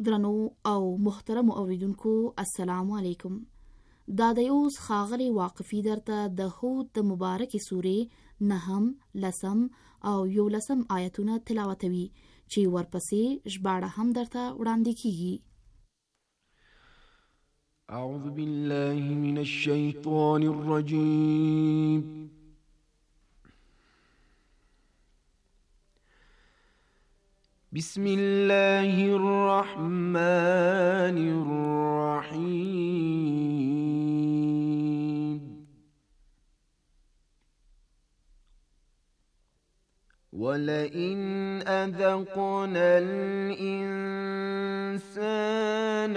درنو او محترم اوریدونکو السلام علیکم. دا د یوس خاغلی واقفی درته د هود د مبارکی سوره 9 لسم او 11 آیتونه تلاوتوي چې ورپسې ژباړه هم درته وړاندې کیږي. اعوذ بالله من الشیطان الرجیم. بسم الله الرحمن الرحيم. ولئن أذقنا الإنسان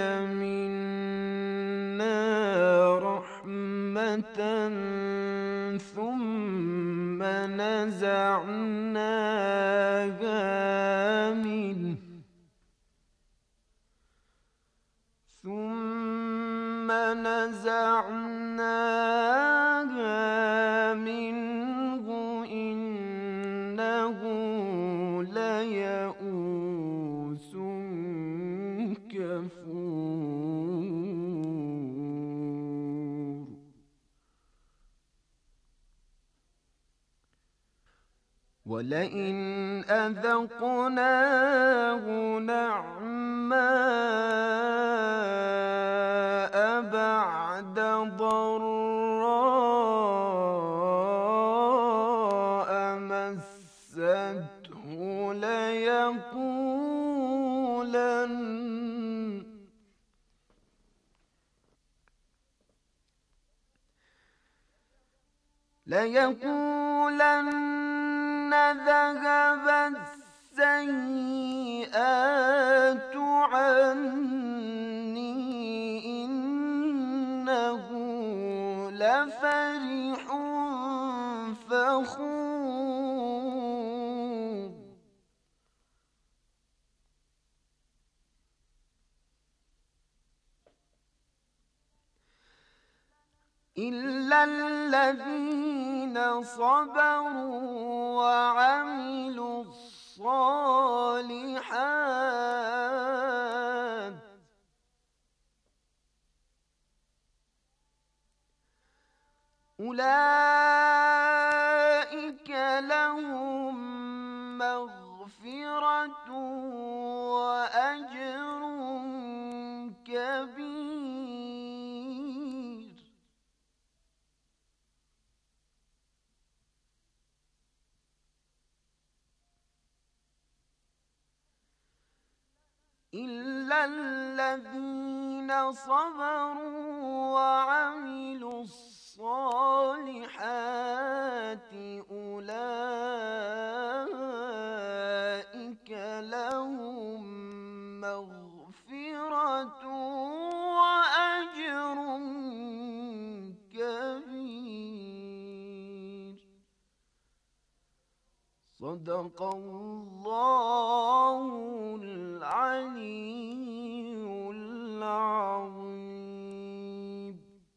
منا رحمة ثم نزعناها منه إنه ليئوس كفور. ولئن أذقناه نعماء بعد ضراء مسته ليقولن ذهب السيئات عني إنه لفرح فخور. إلا الذين صبروا وعملوا الصالحات أولئك لهم مغفرة وأجر كبير. إلا الذين صبروا وعملوا الصالحات أولئك لهم مغفرة وأجر كبير. صدق الله العلي العظيم.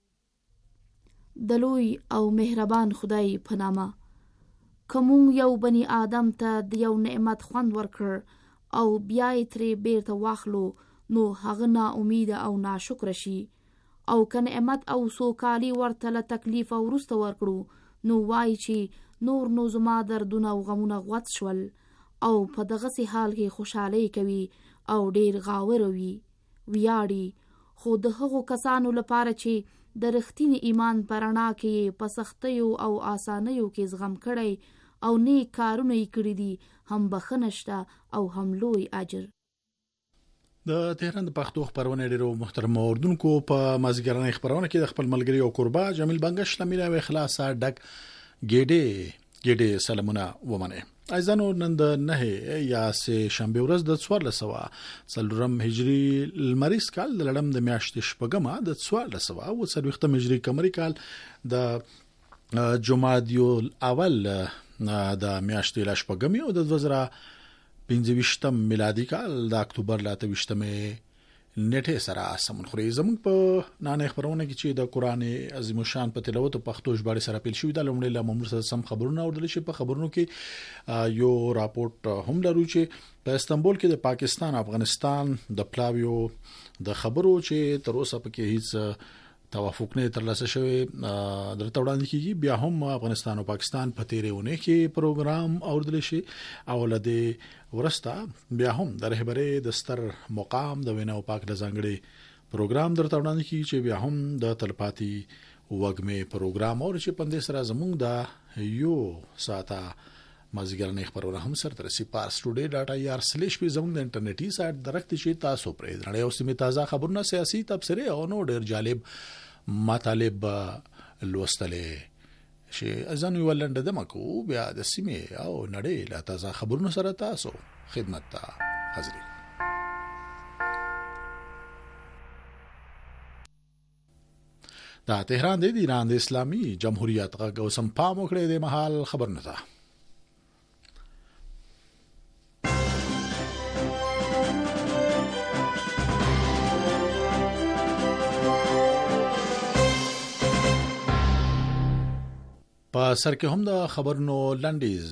دلوی او مهربان خدای په نامه. کوم یو بنی آدم ته د یو نعمت خوند ورکړ او بیا یې ترې بیرته واخلو نو هغه نا امید او ناشکر شي، او که نعمت او سوکالي ورته له تکلیف او وروسته ورکړو نو وایي چې نور نو زما دردونه او غمونه غوڅ شول، او په دغسې حال کې خوشحالي کوي او ډیر غاور وي ویاړي. خو د هغو کسانو لپاره چې د رښتیني ایمان په رڼا کې په سختیو او آسانیو کې زغم کړی او نیک کارونه یې کړي دي هم بخښنه شته او هم لوی اجر. د تهران د پښتو خبرونه ډیرو محترم اوردونکو په مازیګرانه خبرونه کې د خپل ملګری او قربا جمیل بنگش لمینه و اخلاص ډک ګډه سلامونه ومنه. ایزانو نن د 9 یا سه شنبه ورځ د 1400 هجری المریس کال د لړم د میاشتې شپږمه د 1400 هجری قمری کال د جمادی الاول د میاشتې لشپږمه او د 2025 میلادي کال د اکتوبر 28 نیټه سره سمون خوري زموږ په نانه خبرونه کې چې د قران عظیم شان په تلاوت او پښتو ژباړه سره پیل شوې د لومړی لامل سره سم خبرونه اوردل شي په خبرونو کې یو راپورټ هم لرو چې په استنبول کې د پاکستان افغانستان د پلاویو د خبرو چې تر اوسه پکې هیڅ توافق نه ترلاسه شوی درته وړاندې کیږي بیا هم افغانستان او پاکستان په تیرهونه کې پروګرام اوردل شي او لدې ورستا بیا هم د رهبری د ستر مقام د وینا او پاک د ځانګړي پروګرام درته وړاندې کیږي چې بیا هم د تلپاتي وګمه پروګرام او چې پندې سره زموږ د یو ساته مازیګرنې خبرونه هم سره ترسي parstoday.ir/ په زموږ د انټرنیټي سایت درکته شي تاسو پرې درنه او سیمه تازه خبرونه سیاسي تبصره او نو ډیر جالب مطالب لوستلې شي ازان ولند دمکو بیا د سیمه او نړۍ لا تازه خبرونه سره تاسو خدمت ته حاضر دا تهران د ایران د اسلامي جمهوریت غږ او سم پام وکړي د محل خبرونه ده په سر کې هم د خبرونو لنډیز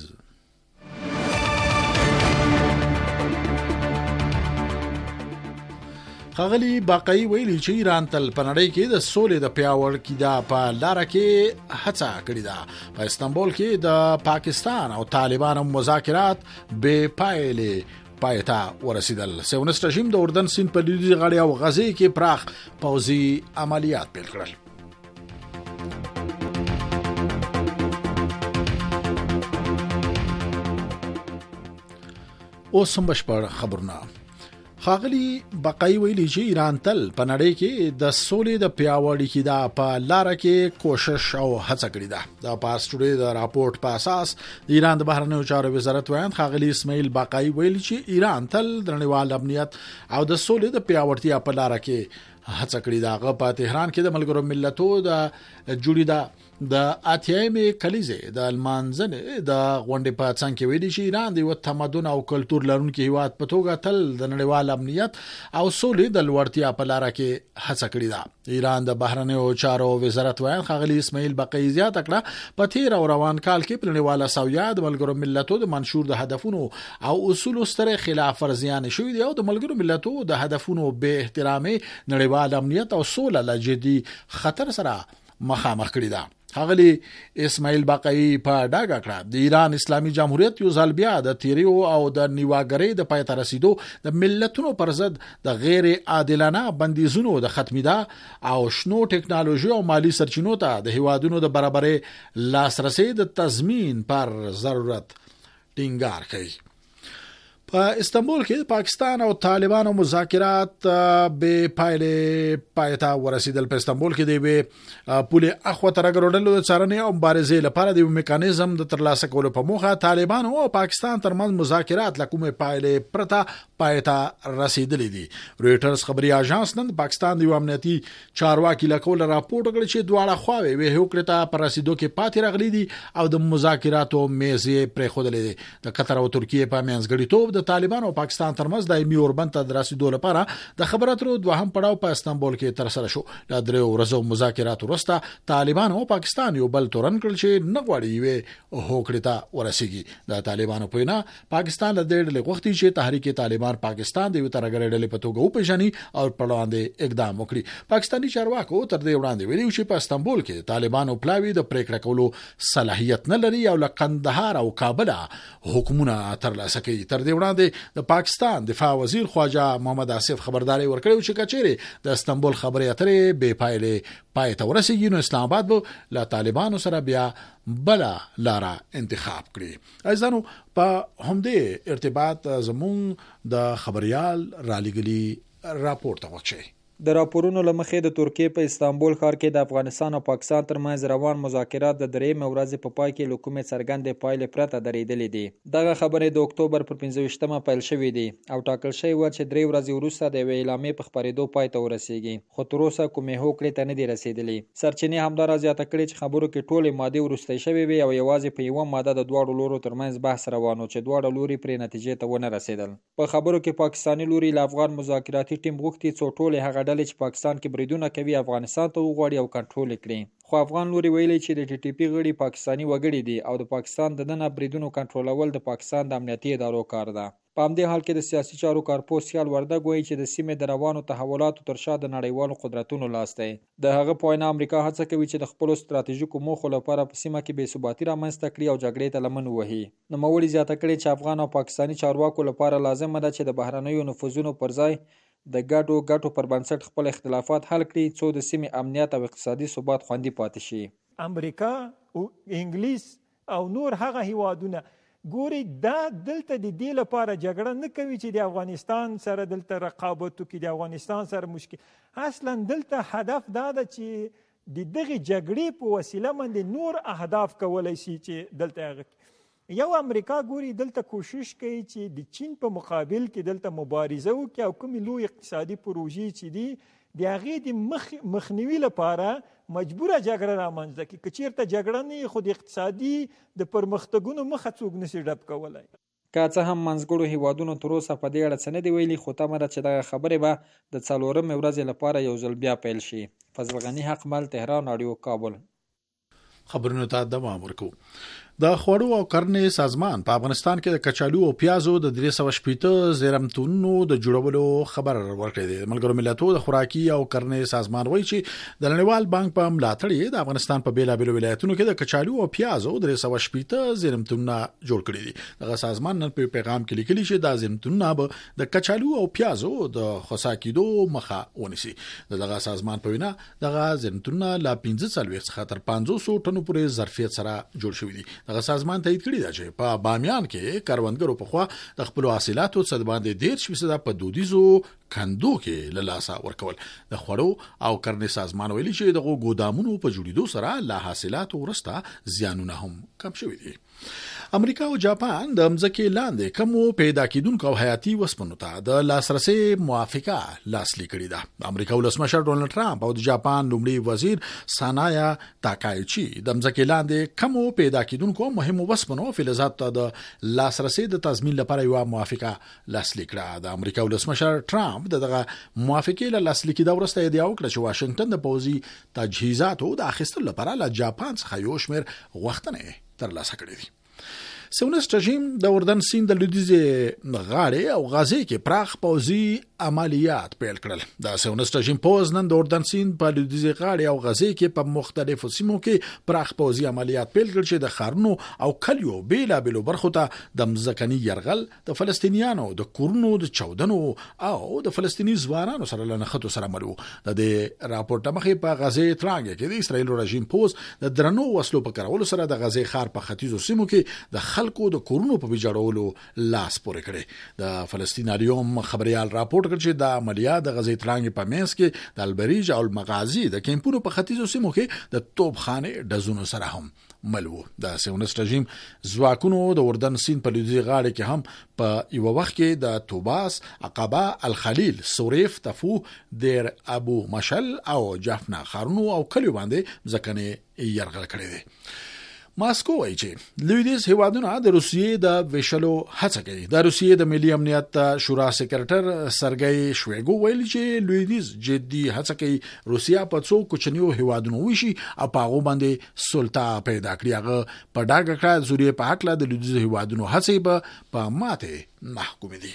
خاغلی باقی ویلي چې ایران تل په نړۍ کې د سولې د پیاوړ کېدا په لار کې هڅه کړې ده په استنبول کې د پاکستان او طالبانو مذاکرات بې پایلې پایتا ورسیدل سیونست رژیم د اردن سیند په لویدیځ غاړې او غزې کې پراخ پوځي عملیات پیل کړل اوس هم بشپړ خبرونه خاغلی بقای ویلي چې ایران تل په نړۍ کې د سولې د پیاوړي کېدا په لار کې کوشش او هڅه کړې ده د پاسټوري د راپورټ په اساس ایران د بهرنیو چارو وزارت وایي خاغلی اسماعیل بقای ویلي چې ایران تل د نړیوال امنیت او د سولې د پیاوړتیا په لار کې هڅه کړې ده هغه په تهران کې د ملګرو ملتونو د جوړې ده د اتیايمې کلیزې د المانځنې د غونډې په څنګ کې ویلي چې ایران د یو تمدن او کلچر لرونکي هیواد په توګه تل د نړیوال امنیت او سولې د لوړتیا په لار کې هڅه کړې ده ایران د بهرنیو چارو وزارت وایي خاغلی اسماعیل بقای زیات کړه په تیر او روان کال کې په نړیواله سویا د ملګرو ملتونو د منشور د هدفونو او اصول سره خلاف ورزيان شوې دي او د ملګرو ملتونو د هدفونو به احترامي نړیوال امنیت او سوله لجدي خطر سره مخامخ کړی ده هغلی اسماعیل باقی په ډاګه کړه د ایران اسلامي جمهوریت یو ځل بیا د تیریو او د نیواګری د پای ته رسیدو د ملتونو پر ضد د غیر عادلانه بندیزونو د ختمیدا او شنو ټکنالوژي او مالی سرچینو ته د هیوادونو د برابرۍ لاسرسي د تضمین پر ضرورت ټینګار کوي په استنبول کې پاکستان او طالبانو مذاکرات به پایلې پایتا ورسیدل په استنبول کې دی پوله اخو ترګرودلو د څارنې او مبارزې لپاره د میکانیزم د ترلاسه کولو په موخه طالبان او پاکستان ترمنځ مذاکرات لکومه پایلې پرتا پایتا رسیدلې دي رويټرز خبري اژانس نن پاکستان د امنیتي چارواکي لکول راپورټ کړی چې دواړه خواوې وه حکومت پر رسیدو کې پاتې رغلي دي او د مذاکراتو میزې پرې خودلې دي د قطر او ترکیه په منځګړیتوب د طالبان او پاکستان ترمنځ دایمي اوربند ته درسیدو لپاره د خبراتو دوهم پړاو په استنبول کې تر سره شو د درې ورځو مذاکرات وروسته طالبان او پاکستان یو بل تورن کړل چې نه غواړي وي هوکړه ورسیږي د طالبانو په وینا پاکستان له دې ډلې غوښتي چې تحریک طالبان پاکستان د یو ترګړې ډلې په توګه وپیژني او په وړاندې اقدام وکړي پاکستاني چارواکو تر دې وړاندې ویلي چې په استنبول کې طالبانو پلاوی د پریکړه کولو صلاحیت نه لري او له قندهار او کابل حکومتونه ترلاسه کوي تر دې وړاندې د پاکستان دفاع وزیر خواجه محمد آصف خبرداري ورکړی چې کچېره د استنبول خبرې اترې بې پایلې پای ته ورسیږي نو اسلام آباد به له طالبانو سره بیا بل لاره انتخاب کړي ایزانو په همدې ارتباط زمون د خبريال را لګلي راپورټ وکړي د راپورونو له مخې د ترکیې په استانبول ښار کې د افغانستان او پاکستان ترمنځ روان مذاکرات د درېیمې ورځې په پای کې له کومې څرګندې پایلې پرته درېدلې دي. دغه خبرې د اکتوبر پر 15مه پیل شوې دي او ټاکل شوی و چې 3 ورځې وروسته د یوې اعلامیې په خپرېدو پای ته ورسیږي، خو تر اوسه کومې هوکړې ته نه دي رسېدلې. سرچینې همدارا زیاته کړې چې خبرو کې ټولې مادې وروستۍ شوې وي او یوازې په یوه ماده د دواړو لورو ترمنځ بحث روان و چې دواړه لوري پرې نتیجې ته ونه رسېدل. په خبرو کې پاکستاني لوري له افغان مذاکراتي ټیم غوښتي څو ټولې هغه ډلې چې پاکستان کې بریدونه کوي افغانستان ته وغواړي او کنټرول کړي، خو افغان لوري ویلي چې د ټي ټي پی غړي پاکستاني وګړي دي او د پاکستان د دننه بریدونو کنټرولول د پاکستان د امنیتي ادارو کار ده. په همدې حال کې د سیاسي چارو کارپوس خیال وردګ وایي چې د سیمې د روانو تحولاتو تر شا د نړیوالو قدرتونو لاس دی. د هغه په وینا امریکا هڅه کوي چې د خپلو ستراتیژیکو موخو لپاره په سیمه کې بې ثباتي رامنځته کړي او جګړې ته لمن ووهي. نوموړي زیاته کړې چې افغان او پاکستاني چارواکو لپاره لازمه ده چې د بهرنیو نفوذونو پر ځای د ګډو پر بنسټ خپل اختلافات حل کړي څو د سیمې امنیت او اقتصادي ثبات خوندي پاتې شي. امریکا او انګلیس او نور هغه هیوادونه ګوري دا دلته د دې لپاره جګړه نه کوي چې د افغانستان سره دلته رقابت وکړي، د افغانستان سره مشکل. اصلا دلته هدف دا ده چې د دغه جګړې په وسیله باندې نور اهداف کولی شي چې دلته هغه یو امریکا ګوري دلته کوشش کوي چې د چین په مقابل کې دلته مبارزه وکړي او کومې لوی اقتصادي پروژې چې دي د هغې د مخنیوي لپاره مجبوره جګړه رامنځته کړي. که چېرته جګړه نه وي خو د اقتصادي د پرمختګونو مخه څوک نشي ډب کولی. که څه هم منځګړو هیوادونو تر اوسه په دې اړه څه نه دي ویلي، خو تمه ده چې دغه خبرې به د 4مې ورځې لپاره یو ځل بیا پیل شي. فضل غني حقمل، تهران رادیو، کابل. خبرونو ته دوام ورکوو. د خوړو او کرنې سازمان په افغانستان کې د کچالو او پیازو د 380 زیرمتونونو د جوړولو خبر ورکړی دی. ملګرو ملتونو د خوراکي او کرنې سازمان وایي چې د نړیوال بانک په ملاتړ د افغانستان په بیلابیلو ولایتونو کې د کچالو او پیازو 380 زیرمتونونه جوړ کړي دي. دغه سازمان نن په پیغام کې لیکلي چې د زیرمتونونه به د کچالو او پیازو د خصا کېدو مخه ونیسي. دغه سازمان په وینا دغه زیرمتونونه لا 15 څخه تر 500 ټنو پورې ظرفیت سره جوړ شوي دي. دغه سازمان تایید کړی دی چې په بامیان کې کاروانګرو په خوا د خپل حاصلاتو څخه باندې 10% په دودیزو کندو کې له لاسه ورکول. د خوړو او کرنې سازمان ویلي چې دغه ګودامونو په جوړېدو سره له حاصلاتو وروسته زیانونه هم کم شوي دي. امریکا او جاپان د مځکې لاندې کومو پیدا کیدونکو او حیاتي وسپنو ته د لاسرسي موافقه لاسلیک کړې ده. امریکا ولسمشر ډونالد ټرمپ او د جاپان لومړي وزیر سانایا تاکایچی د مځکې لاندې کومو پیدا کیدونکو مهمو وسپنو او فلزاتو ته د لاسرسي د تضمین لپاره یو موافقه لاسلیک کړه. د امریکا ولسمشر ټرمپ دغه موافقه له لاسلیک د ورسته ادعا وکړه چې واشنگټن د پوځي تجهیزاتو د اخیستلو لپاره له جاپان څخه یو شمېر غوښتنې ترلاسه کړې دي. سیونست رژیم د اردن سیند د لویدیځې غاړې او غزې کې پراخ پوځي عملیات پیل کړل. د سیونست رژیم پوځ نن د اردن سیند په لویدیځې غاړې او غزې کې په مختلفو سیمو کې پراخ پوځي عملیات پیل کړل چې د ښارونو او کلیو بیلابیلو برخو ته د مځکني یرغل، د فلسطینیانو د کورونو د چاودنو او د فلسطیني ځوانانو سره له نښتو سره مل و. د دې راپورټ مخې په غزې ترانګ کې د اسرایل رژیم پوځ د درنو وسلو په کارولو سره د غزې ښار په ختیځو سیمو کې د خلکو د کورونو په ویجاړولو لاس پورې کړي. د فلسطین الیوم خبريال راپورټ کړ چې د عملیات د غزې ترانګ په منځ کې د البریج او المغازي د کیمپونو په ختیځو سیمو کې د توپخانه ډزونو سره هم مل و. د سیونست رژیم ځواکونو د اردن سیند په لویدیځ غاړه کې هم په یو وخت کې د توباس، عقبه، الخلیل، سوریف، تفو، دیر ابو مشل او جفنا خارونو او کلیو باندې ځکنه یرغل کړی دی. ماسکو وایي چې لویدیځ هیوادونه د روسیې د ویشلو هڅه کوي. د روسیې د ملي امنیت شورا سکرټر سرګی شویګو ویلي چې لویدیځ جدي هڅه کوي روسیا په څو کوچنیو هیوادونو وشي او په هغه باندې سلطه پیدا کړي. هغه په ډاګه کړه سوریې په حق له لویدیځ هیوادونو هڅې په ماته محکوم دي.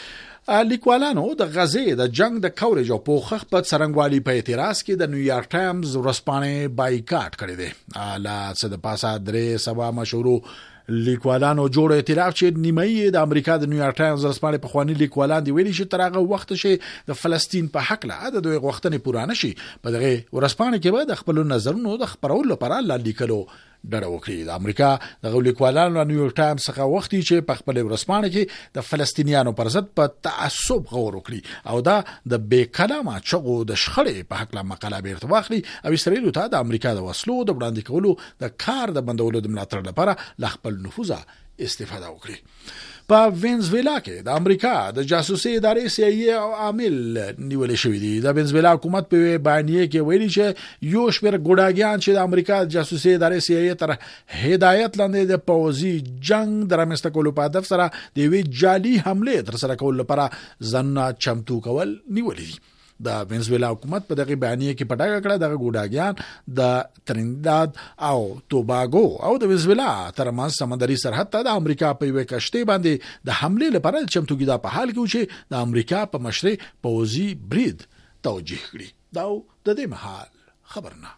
لیکوالانو د غزې د جنگ د کورج او پوخخ په څرنګوالي په اعتراض کې د نیویارک ټایمز ورځپاڼې بایکاټ کړی دی. لا څه د پاسه 3 مشهورو لیکوالانو جوړ ائتلاف چې نیمایي د امریکا د نیویارک ټایمز ورځپاڼې په خواني لیکوالان دی ویلي چې تر هغه وخت شي د فلسطین په حق له د دوی غوښتنې پوره نشي. په دغه ورځپاڼې کې به د خپل نظرونو د خبرولو لپاره لیکلو ډډه وکړي. د امریکا د لیکوالانو نیویورک ټایمز څخه وختي چې په خپل ورځپاڼه کې د فلسطینیانو پر ضد په تعصب غور وکړي او دا د بې کلامه چغو د شخړې په حق لا مقاله بیرته واخلي او اسرائیل ته د امریکا د وسلو د وړاندې کولو د کار د بندولو د ملاتړ لپاره ل خپل نفوذ استفاده وکړي. په وینزویلا کې د امریکا د جاسوسي ادارې CIA او عامل نیول شوی دي. د وینزویلا حکومت په بیانیه کې ویلي چې یو شمېر ګوډاګیان چې د امریکا د جاسوسي ادارې CIA تر هدایت لاندې د پوځي جنگ د رامنځته کولو په هدف سره د وی جالي حمله تر سره کول لپاره ځنه چمتو کول نیولې دي. د وینزویلا حکومت په دغه بیانیه کې پټه کړه د ګوډاګیان د ترینیداد او توباګو او د وینزویلا ترمنځ سمندري سرحد ته د امریکا په یوه کشتۍ باندې د حمله لپاره چمتوګي د په حال کې چې د امریکا په مشرۍ پوځي برید توجیه کړي. دا د دې مهال خبرونه.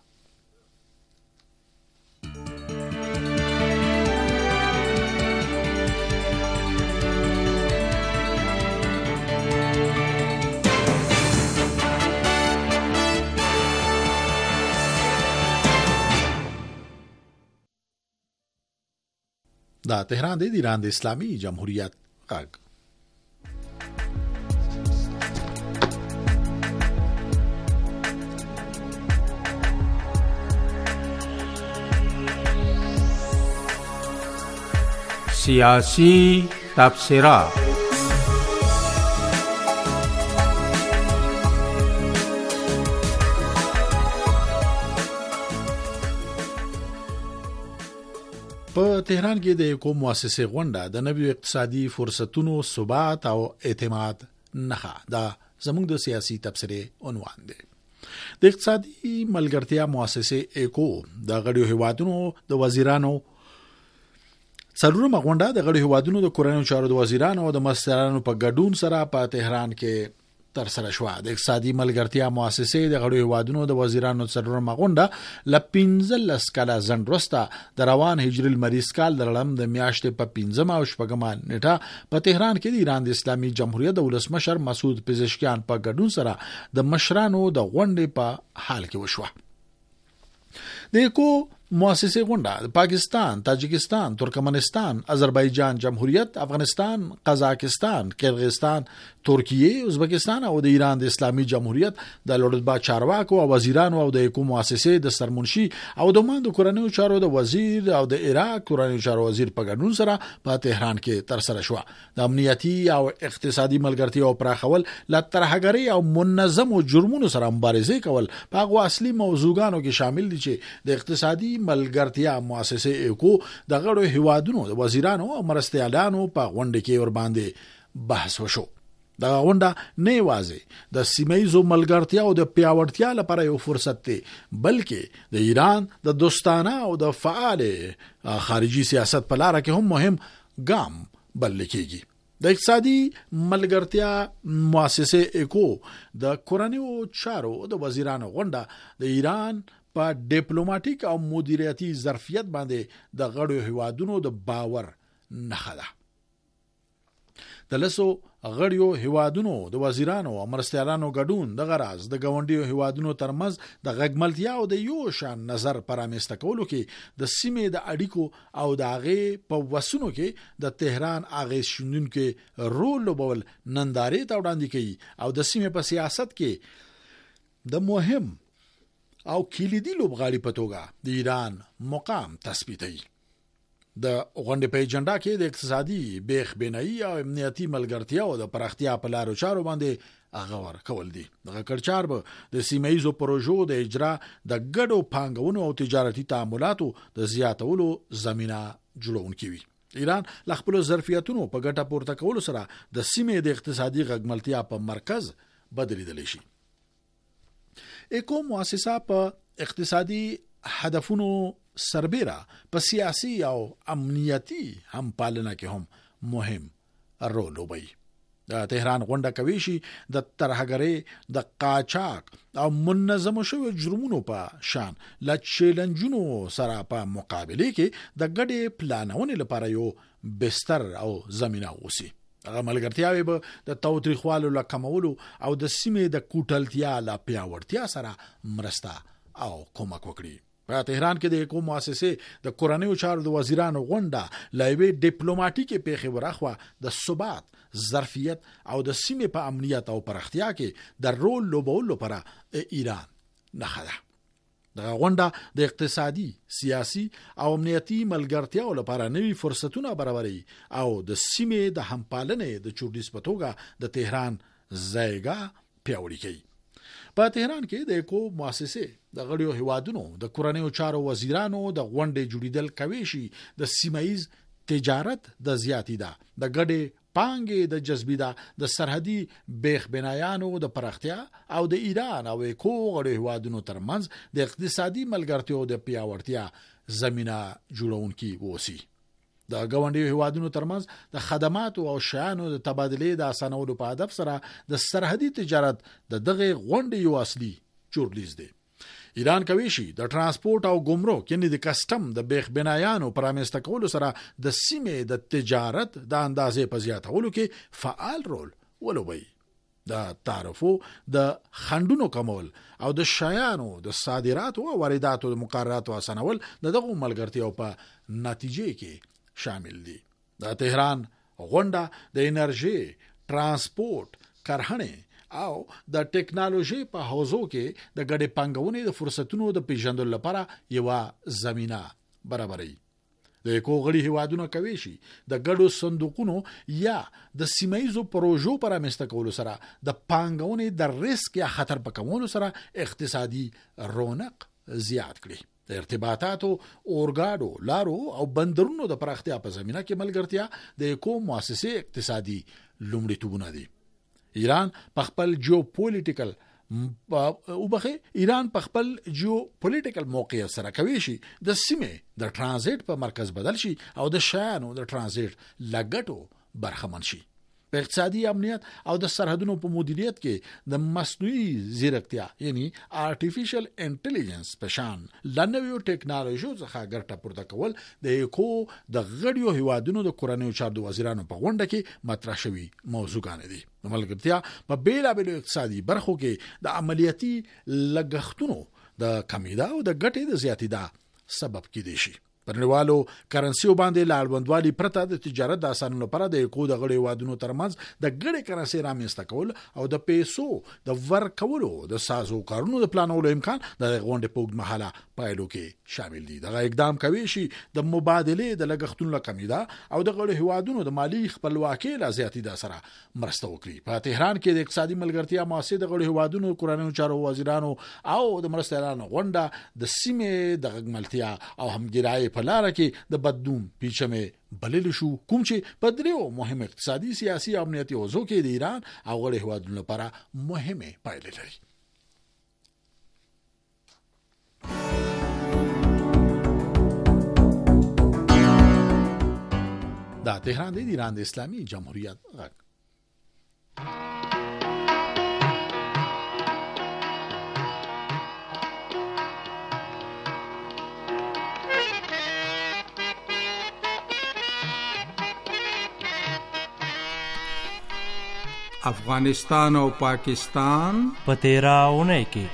دا تهران دی د ایران د اسلامي جمهوریت غږ. سیاسی تبصره. په تهران کې د کوم مؤسسې غونډه د نویو اقتصادي فرصتونو ثبات او اعتماد نخا دا زموږ د سیاسي تبصرې عنوان دی. د اقتصادي ملګرتیا مؤسسې ایکو د غړو هیوادونو د وزیرانو څلورمه غونډه د غړو هیوادونو د کورنیو چارو د وزیرانو او د مسترانو په ګډون سره په تهران کې تر سره شو. د اقتصادي ملګرتیا مؤسسې د غړو هیوادونو د وزیرانو څلورمه غونډه ل 15 کاله ځنډ وروسته د روان هجري المریض کال د لړم د میاشتې په 15 او 16 نیټه په تهران کې د ایران د اسلامي جمهوریت د ولسمشر مسعود پزشکیان په ګډون سره د مشرانو د غونډې په حال کې وشوه. د ایکو مؤسسې غونډه د پاکستان، تاجکستان، ترکمنستان، آذربایجان جمهوریت، افغانستان، قزاقستان، قرغیزستان، ترکیه، ازبکستان او د ایران د اسلامي جمهوریت د لوړتبا چارواکو او وزیرانو او د ایکو مؤسسې د سرمنشي او د ماند کورنیو چارو د وزیر او د عراق کورنیو چارو وزیر په ګډون سره په تهران کې تر سره شو. د امنیتي او اقتصادي ملګرتیا او پراخول ل ترهګری او منظم جرمونو سره مبارزه کول په هغه اصلي موضوعګانو کې شامل دي چې د اقتصادي ملګرتیا مؤسسې ایکو د غړو هیوادونو د وزیرانو او مرستیالانو په غونډه کې ور باندې بحث وشو. دا غونډه نه یوازې د سیمایزو ملګرتیا او د پیاوړتیا لپاره یو فرصت دی بلکې د ایران د دوستانه او د فعال خارجي سیاست په لار کې هم مهم ګام بلل کېږي. د اقتصادي ملګرتیا مؤسسې ایکو د کورنیو چارو د وزیرانو غونډه د ایران په ډیپلوماټیک او مدیریتي ظرفیت باندې د غړو هیوادونو د باور نښه ده. د لسو غړیو هیوادونو د وزیرانو او مرستیالانو ګډون د غراز د گاونډیو هیوادونو ترمنځ د غږملتیا او د یو شان نظر پرامسته کولو کې د سیمې د اړیکو او د هغې په وسونو کې د تهران اغیز شندونکو رول لوبول نندارې ته وړاندې کوي او د سیمې په سیاست کې د مهم او کلیدي لوبغاړي په توګه د ایران مقام تثبیتوي. د غونډې په اجنډا کې د اقتصادي بیخ بینایی او امنیتي ملګرتیا او د پراختیا په لارو چارو باندې غور کول دي. دغه کړچار به د سیمایزو پروژو د اجرا د ګډو پانګونو او تجارتي تعاملاتو د زیاتولو زمينه جوړونکي وي. ایران ل خپل ظرفیتونو په ګټه پورته کولو سره د سیمې د اقتصادي غږملتیا په مرکز بدلیدلی شي. ایکو مؤسسه په اقتصادي هدفونو سربیره په سیاسي او امنیتي هم پالنه کې هم مهم رول لوبوي. د تهران غونډه کوي چې د ترهګرۍ د قاچاق او منظم شوی جرمونو په شان ل چیلنجونو سره په مقابله کې د ګډې پلانونې لپاره یو بستر او زمينه اوسي. هغه ملګرتیاوي به د تاوتریخوالو له کمولو او د سیمې د کوټلتیا له پیاوړتیا سره مرسته او کومک وکړي. په تهران کې د یو مؤسسه د کورنیو چارو د وزیرانو غونډه لایوي ډیپلوماټیکي پیښې ورخوا د ثبات ظرفیت او د سیمې په امنیت او پرختیا کې د رول لوبولو لپاره ایران نه خده. د غونډه د اقتصادي، سیاسي او امنیتي ملګرتیاو لپاره نوي فرصتونه برابري او د سیمې د همپالنې د چوردیس په توګه د تهران ځایګه پیاوړی کوي. په تهران کې د یو مؤسسه د غړیو هیوادونو د کورنیو چارو وزیرانو د غونډې جوړیدل کوي شي د سیمایي تجارت د زیاتی ده، د ګډې پانګې د جذبې ده، د سرحدي بیخ بنایانو د پراختیا او د ایران او یو غړیو هیوادونو ترمنځ د اقتصادي ملګرتیاو د پیاوړتیا زمينه جوړونکي ووسی. د ګاونډیو هیوادونو ترمنځ د خدماتو او شیانو د تبادلې د اسانولو په هدف سره د سرحدي تجارت د دغه غونډې یو اصلي چورلیز دی. ایران کوي شي د ترانسپورت او ګمرک یعنی د کسٹم د بیخ بنایانو پرامسته کولو سره د سیمې د تجارت د اندازې په زیاتولو کې فعال رول ولوبي. د تعرفو د خندونو کمول او د شیانو د صادراتو او وارداتو د مقرراتو اسانول دغه ملګرتیاو په نتیجې کې شامل دي. د تهران غونډه د انرژي، ترانسپورت، کرهڼې او د ټیکنالوژي په حوزو کې د ګډې پنګونې د فرصتونو د پیژندلو لپاره یو زمينه برابري. د یو غړي هیوادونو کوي شي د ګډو صندوقونو یا د سیمایزو پروژو پرامسته کولو سره د پنګونې د ریسک یا خطر په کمولو سره اقتصادي رونق زیات کړي. د ارتباطاتو، اورګاډو، لارو او بندرونو د پراختیا په زمينه کې ملګرتیا د یو مؤسسه اقتصادي لومړیتوبونه دي. ایران په خپل جیوپولیټیکل موقعیت سره کوي شي د سیمې د ترانزیت په مرکز بدل شي او د شیانو د ترانزیت لګټو برخمن شي. په اقتصادي امنیت او د سرحدونو په مدیریت کې د مصنوعي ځیرکتیا یعنی آرټیفیشل انټيليجنس په شان لنویو ټیکنالوژي څخه ګټه پورته کول د یو د غړیو هیوادونو د کورنیو چارو وزیرانو په غونډه کې مطرح شوی موضوعګان دي. د ملګرتیا په بیلابېلو اقتصادي برخو کې د عملیاتي لګښتونو د کمیدا او د ګټې د زیاتیدا سبب کېدی شي. پرنوالو کرنسیو باندې لاړوندوالي پرته د تجارت د اسانولو لپاره د یو د غړي وادونو ترمنځ د ګړې کرنسي رامنځته کول او د پیسو د ورکولو د سازو کارونو د پلانولو امکان د غونډې په مهاله پایلو کې شامل دي. دغه اقدام کوي شي د مبادله د لګښتونو کمیدا او د غړي هیوادونو د مالی خپلواکۍ لا زیاتیدا سره مرسته وکړي. په تهران کې د اقتصادي ملګرتیا مؤسسه د غړي هیوادونو کورنیو چارو وزیرانو او د مرستې اعلان غونډه د سیمې د غږملتیا او همګرای په لار کې د بدلون پیچمه بلل شو، کوم چې په دریو مهم اقتصادي، سیاسي او امنیتي حوزو کې د ایران او غړي هیوادونو لپاره مهمه پایلې لري. دا تهران د ایران د اسلامي جمهوریت غږ. افغانستان او پاکستان په تیراونه کې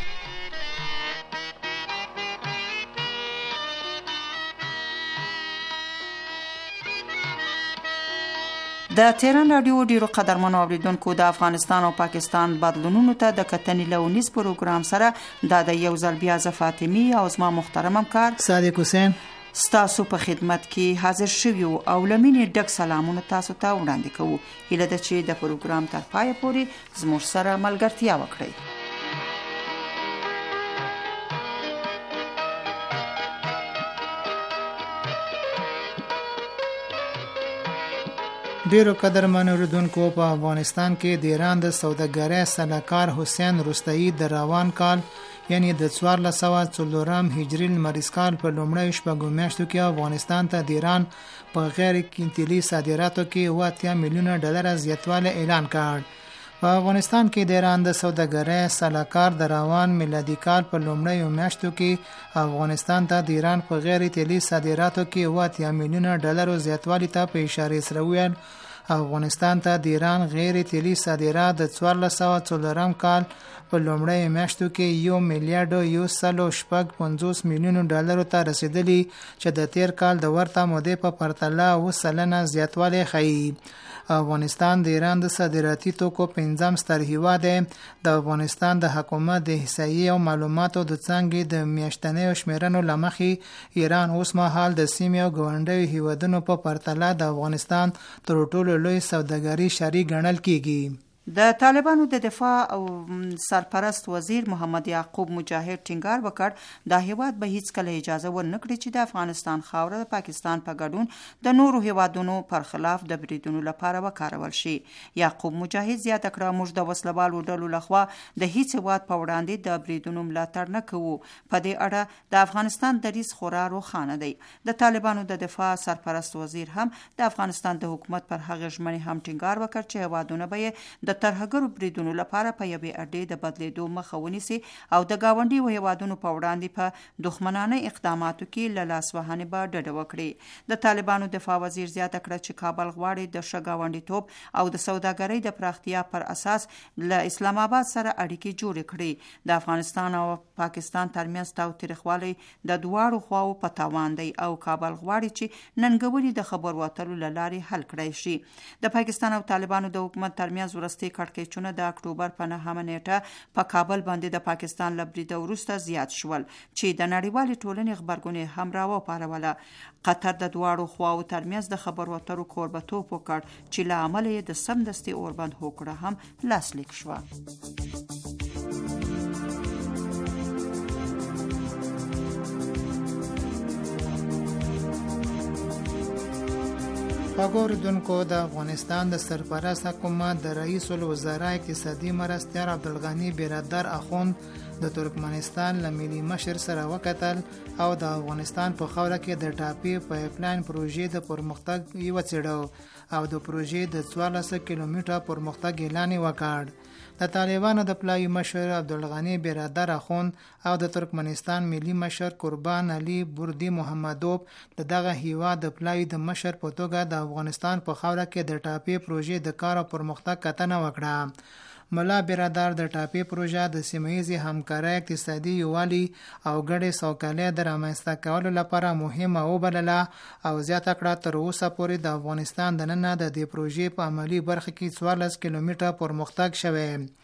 د تهران رادیو ډیرو قدرمنو اوریدونکو د افغانستان او پاکستان بدلونونو ته د کتنې لونیز پروګرام سره د یو ځل بیا ز فاطمی او زما محترم همکار صادق حسین ستاسو په خدمت کې حاضر شویو او لمنې ډک سلامونه تاسو ته وړاندې کوو. هیله ده چې د پروګرام تر پایه پورې زموږ سره ملګرتیا وکړئ. ډیرو قدرمنو اوریدونکو، په افغانستان کې د ایران د سوداګرۍ صلاحکار حسین رستائی د روان کال یعنی د 1404 هجری لمریز کال په لومړۍ شپږو میاشتو کې افغانستان ته د ایران په غیر قیمتي صادراتو کې 80 میلیونه ډالر زیاتوالی اعلان کړ. په افغانستان کې د ایران د سوداګرۍ صلاحکار د روان میلادي کال په لومړۍ میاشتو کې افغانستان ته د ایران په غیر قیمتي صادراتو کې 80 میلیونه ډالر زیاتوالی ته په اشاره سره ویل افغانستان ته د ایران غیر قیمتي صادرات د 1404 کال په لومړی میاشتو کې 1 میلیارډ 1.50 میلیون ډالرو ته رسیدلی چې د تیر کال د ورته مودې په پرتله 2% زیاتوالی ښیي. افغانستان د ایران د صادراتي توکو 5م ستر هیواد دی. د افغانستان د حکومت د احصایې او معلوماتو د څانګې د میاشتنیو شمیرنو له مخې ایران اوس مهال د سیمې او ګاونډیو هیوادونو په پرتله د افغانستان تر ټولو لوی سوداګري شریک ګڼل کیږي. د طالبانو د دفاع او سرپرست وزیر محمد یعقوب مجاهد ټینګار وکړ دا هیواد به هیڅ کله اجازه ورنکړي چې د افغانستان خاوره د پاکستان په ګډون د نورو هیوادونو پر خلاف د بریدونو لپاره وکارول شي. یعقوب مجاهد زیاته کړه موږ د وسلوالو ډلو لخوا د هیڅ هیواد په وړاندې د بریدونو ملاتړ نه کوو. په دې اړه د افغانستان دریځ خورا روښانه دی. د طالبانو د دفاع سرپرست وزیر هم د افغانستان د حکومت پر هغه ژمنې هم ټینګار وکړ چې هیوادونه به د ترهګرو بریدونو لپاره په یوې اډې د بدلیدو مخه ونیسي او د ګاونډي هیوادونو په وړاندې په دښمنانه اقداماتو کې له لاسوهنې به ډډه وکړي. د طالبانو دفاع وزیر زیاته کړه چې کابل غواړي د ښه ګاونډیتوب او د سوداګرۍ د پراختیا پر اساس له اسلام آباد سره اړیکې جوړې کړي. د افغانستان او پاکستان ترمنځ تاوتریخوالی د دواړو خواو په تاوان دی او کابل غواړي چې ننګونې د خبرو اترو له لارې حل کړای شي. د پاکستان او طالبانو د حکومت ترمنځ ورستي کړکېچونه د اکتوبر په 9مه نیټه په کابل باندې د پاکستان له بریده وروسته زیات شول چې د نړیوالې ټولنې غبرګون هم راوپاروله. قطر د دواړو خواو ترمنځ د خبرو اترو کوربتوب وکړ چې له امله یې د سمدستي اوربند هوکړه هم لاسلیک شوه. اوریدونکو د افغانستان د سرپرست حکومت د رئیس الوزرا اقتصادي مرستیال عبدالغنی برادر اخوند د ترکمنستان له ملي مشر سره وکتل او د افغانستان په خاوره کې د ټاپي پایپلاین پروژې د پرمختګ یو څېړو او د پروژې د 1400 کیلومتره پرمختګ اعلان وکړ. د طالبانو د پلای مشر عبدالغنی برادر اخوند او د ترکمنستان ملي مشر قربان علي بردي محمدوب دغه هیواد د پلای د مشر په توګه د افغانستان په خاوره کې د ټاپي پروژې د کار او پرمختګ کتنه وکړه. ملا برادر د ټاپي پروژه د سیمه‌ییزې همکارۍ اقتصادي یووالي او ګډې سوکالۍ د رامنځته کولو لپاره مهمه وبلله او زیاته کړه تر اوسه پورې د افغانستان دننه د دې پروژې په عملي برخه کې 14 کیلومتره پرمختګ شوی.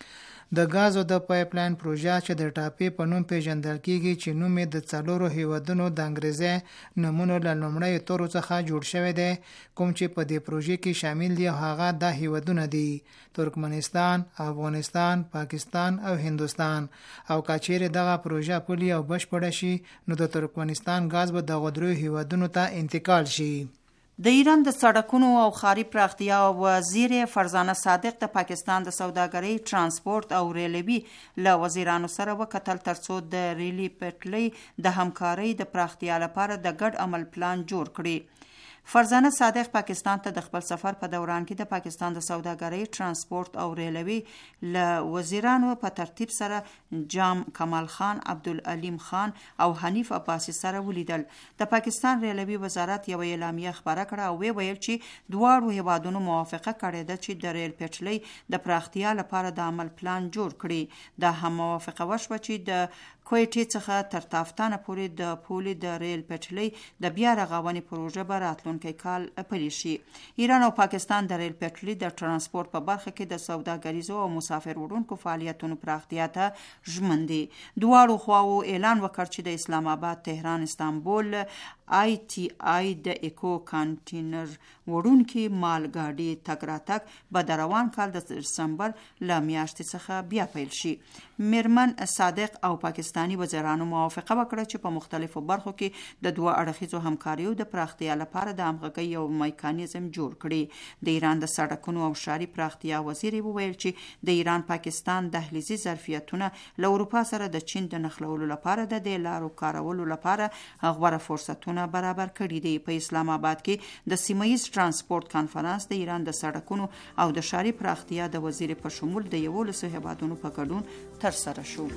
د غازو د پایپلاین پروژه چې د ټاپي په نوم پیژندل کیږي چې نوم یې د څلورو هیوادونو د انګریزي نومونو له لومړی تورو څخه جوړ شوی دی کوم چې په دې پروژې کې شامل دي هغه د هیوادونه دي ترکمنستان، افغانستان، پاکستان او هندوستان. او کچېره دغه پروژه پلي او بشپړه شي نو د ترکمنستان غاز به د غدرو هیوادونو ته انتقال شي. د ایران د سړکونو او ښاري پراختیا وزیر فرزانه صادق د پاکستان د سوداګرۍ، ترانسپورت او ریلوي له وزیرانو سره وکتل ترڅو د ریلي پټلۍ د همکارۍ د پراختیا لپاره د ګډ عمل پلان جوړ کړي. فرزانه صادق پاکستان ته د خپل سفر په دوران کې د پاکستان د سوداګرۍ، ترانسپورت او ریلوي له وزیرانو په ترتیب سره جام کمال خان، عبدالعلیم خان او حنیف عباسی سره ولیدل. د پاکستان ریلوي وزارت یو اعلامیه خبره کړه او ویل چې دواړو هیوادونو موافقه کړې ده چې د ریل پټلۍ د پراختیا لپاره د عمل پلان جوړ کړي. دا هم موافقه وشوه چې د کویټې څخه تر تافتانه پورې د پولې د ریل پټلۍ د بیا رغونې پروژه به راتلونکی کال پلي شي. ایران او پاکستان د ریل پټلۍ د ترانسپورت په برخه کې د سوداګریزو او مسافر وړونکو فعالیتونو پراختیا ته ژمن دي. دواړو خواو اعلان وکړ چې د اسلام آباد، تهران، استانبول ITI د اکو کانټینر وړونکي مالګاډي تګ راتګ به د روان کال د دسمبر له میاشتې څخه بیا پیل شي. میرمن صادق او پاکستانی وزیرانو موافقه وکړه چې په مختلفو برخو کې د دوه اړخیزو همکاریو د پراختیا لپاره د همغږۍ یو میکانیزم جوړ کړي. د ایران د سړکونو او ښاري پراختیا وزیر وویل چې د ایران پاکستان دهلیزي ظرفیتونه له اروپا سره د چین د نښلولو لپاره د دې لارو کارولو لپاره غوره فرصتونه برابر کړي دي. په اسلام آباد کې د سیمه‌ییز ترانسپورت کانفرنس د ایران د سړکونو او د ښاري پراختیا د وزیر په شمول د 11 هیوادونو په ګډون ترسره شو.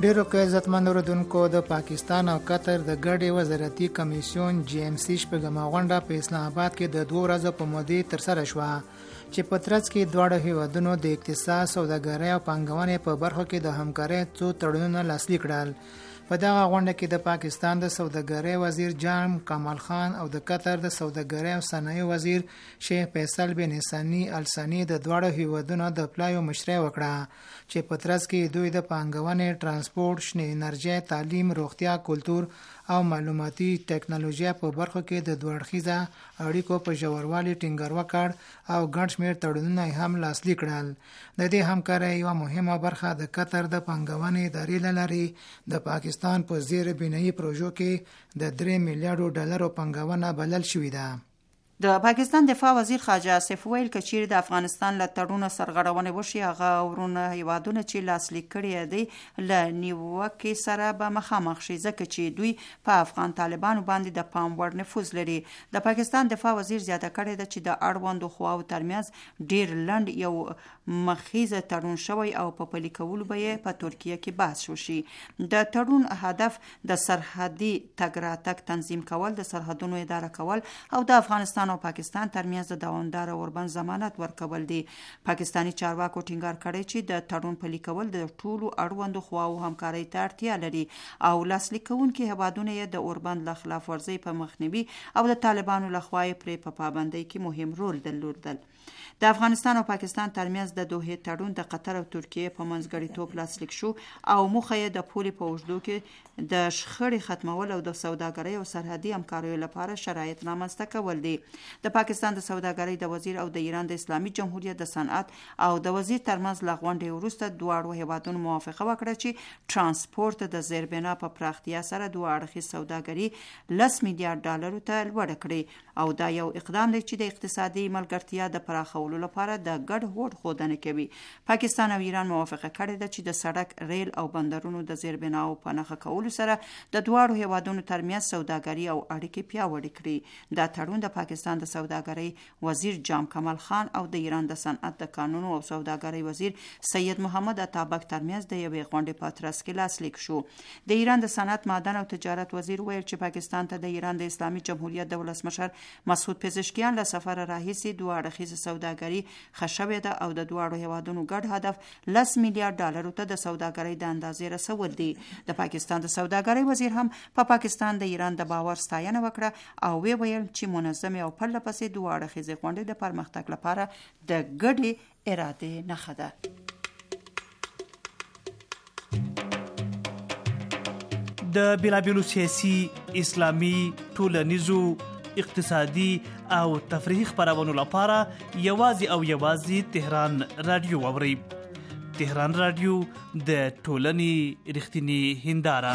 ډیرو کې عزتمن اوردونکو د پاکستان او قطر د ګډې وزارتي کمیسیون GMC شپږمه غونډه په اسلام آباد کې د 2 ورځو په مودې ترسره شوه چې په ترڅ کې دواړه هیوادونو د اقتصاد، سوداګرۍ او پانګونې په برخو کې د همکارۍ څو تړونونه لاسلیک کړل. په دغه غونډه کې د پاکستان د سوداګرۍ وزیر جام کمال خان او د قطر د سوداګرۍ او صنایع وزیر شیخ فیصل بن ثانی الثانی د دواړو هیوادونو د پلایو مشرۍ وکړه چې په ترڅ کې دوی د پانګونې، ترانسپورت، شنه انرژي، تعلیم، روغتیا، کلتور او معلوماتي ټکنالوژي په برخو کې د دوه اړخیزه اړیکو په ژوروالي ټینګار وکړ او ګڼ شمېر تړونونه هم لاسلیک کړل. د دې همکارۍ یوه مهمه برخه د قطر د پانګونې ادارې له لارې د پاکستان په زیر بنایي پروژو کې د 3 میلیارډ ډالرو پانګونه بلل شوې ده. د پاکستان دفاع وزیر خواجه آصف ویل که چیرې د افغانستان له تړون سرغړونې وشي، هغه ورونه هیوادونه چې لاسلیک کړي دي له نیوکې سره به مخامخ شي، ځکه چې دوی په افغان طالبانو باندې د پام وړ نفوذ لري. د پاکستان دفاع وزیر زیاته کړې ده چې د اړوندو خواو ترمنځ ډیر لنډ یو مخیزه تړون شوی او په پلي کولو به یې په ترکیه کې بحث وشي. د تړون هدف د سرحدي تګ راتګ تنظیم کول، د سرحدونو اداره کول او د افغانستان او پاکستان ترمنځ د دوامدار اوربند ضمانت ورکول دي. پاکستانی چارواکو ټینګار کړی چې د تړون پلي کول د ټولو اړوندو خواو همکارۍ ته اړتیا لري او لاسلیک کوونکي هیوادونه یې د اوربند له خلاف ورزۍ په مخنیوي او د طالبانو لخوا یې پرې په پابندۍ کې مهم رول درلودل. د افغانستان او پاکستان ترمنځ د دوحې تړون د قطر او ترکیه په منځګړیتوب لاسلیک شو او موخه یې د پولې په اوږدو کې د شخړې ختمول او د سوداګرۍ او سرحدي همکاریو لپاره شرایط رامنځته کول دي. د پاکستان د سوداګرۍ د وزیر او د ایران د اسلامي جمهوریت د صنعت او د وزیر ترمنځ له غونډې وروسته دواړو هیوادونو موافقه وکړه چې ترانسپورت د زیربنا په پراختیا سره دوه اړخیز سوداګري 10 میلیارډ ډالرو ته لوړه کړي او دا یو اقدام دی چې د اقتصادي ملګرتیا د پراخولو لپاره د ګډ هوډ ښودنه کوي. پاکستان او ایران موافقه کړې ده چې د سړک، ریل او بندرونو د زیربناو په نښه کولو سره د دواړو هیوادونو ترمنځ سوداګري او اړیکې پیاوړې کړي. دا تړون د پاکستان د سوداګرۍ وزیر جام کمال خان او د ایران د صنعت د قانون او سوداګرۍ وزیر سید محمد اتابک ترمنځ د یوې غونډې په ترڅ کې لاسلیک شو. د ایران د صنعت، معدن او تجارت وزیر ویل چې پاکستان ته د ایران د اسلامي جمهوریت د ولسمشر مسعود پزشکیان له سفر راهیسې دوه اړخیزه سوداګري خښوې ده او د دواړو هیوادونو ګډ هدف 10 میلیارډ ډالرو ته د سوداګرۍ د اندازې رسول دي. د پاکستان د سوداګرۍ وزیر هم په پاکستان د ایران د باور ستاینه وکړه او ویل چې منظمه او پرله پسې دوه اړخیزې غونډې د پرمختګ لپاره د ګډې ارادې نښه ده. د بیلابیلو سیاسي، اسلامي، ټولنیزو، اقتصادي او تفریحي خبرونو لپاره یوازې تهران رادیو واورئ. تهران رادیو د ټولنې رښتینی هنداره.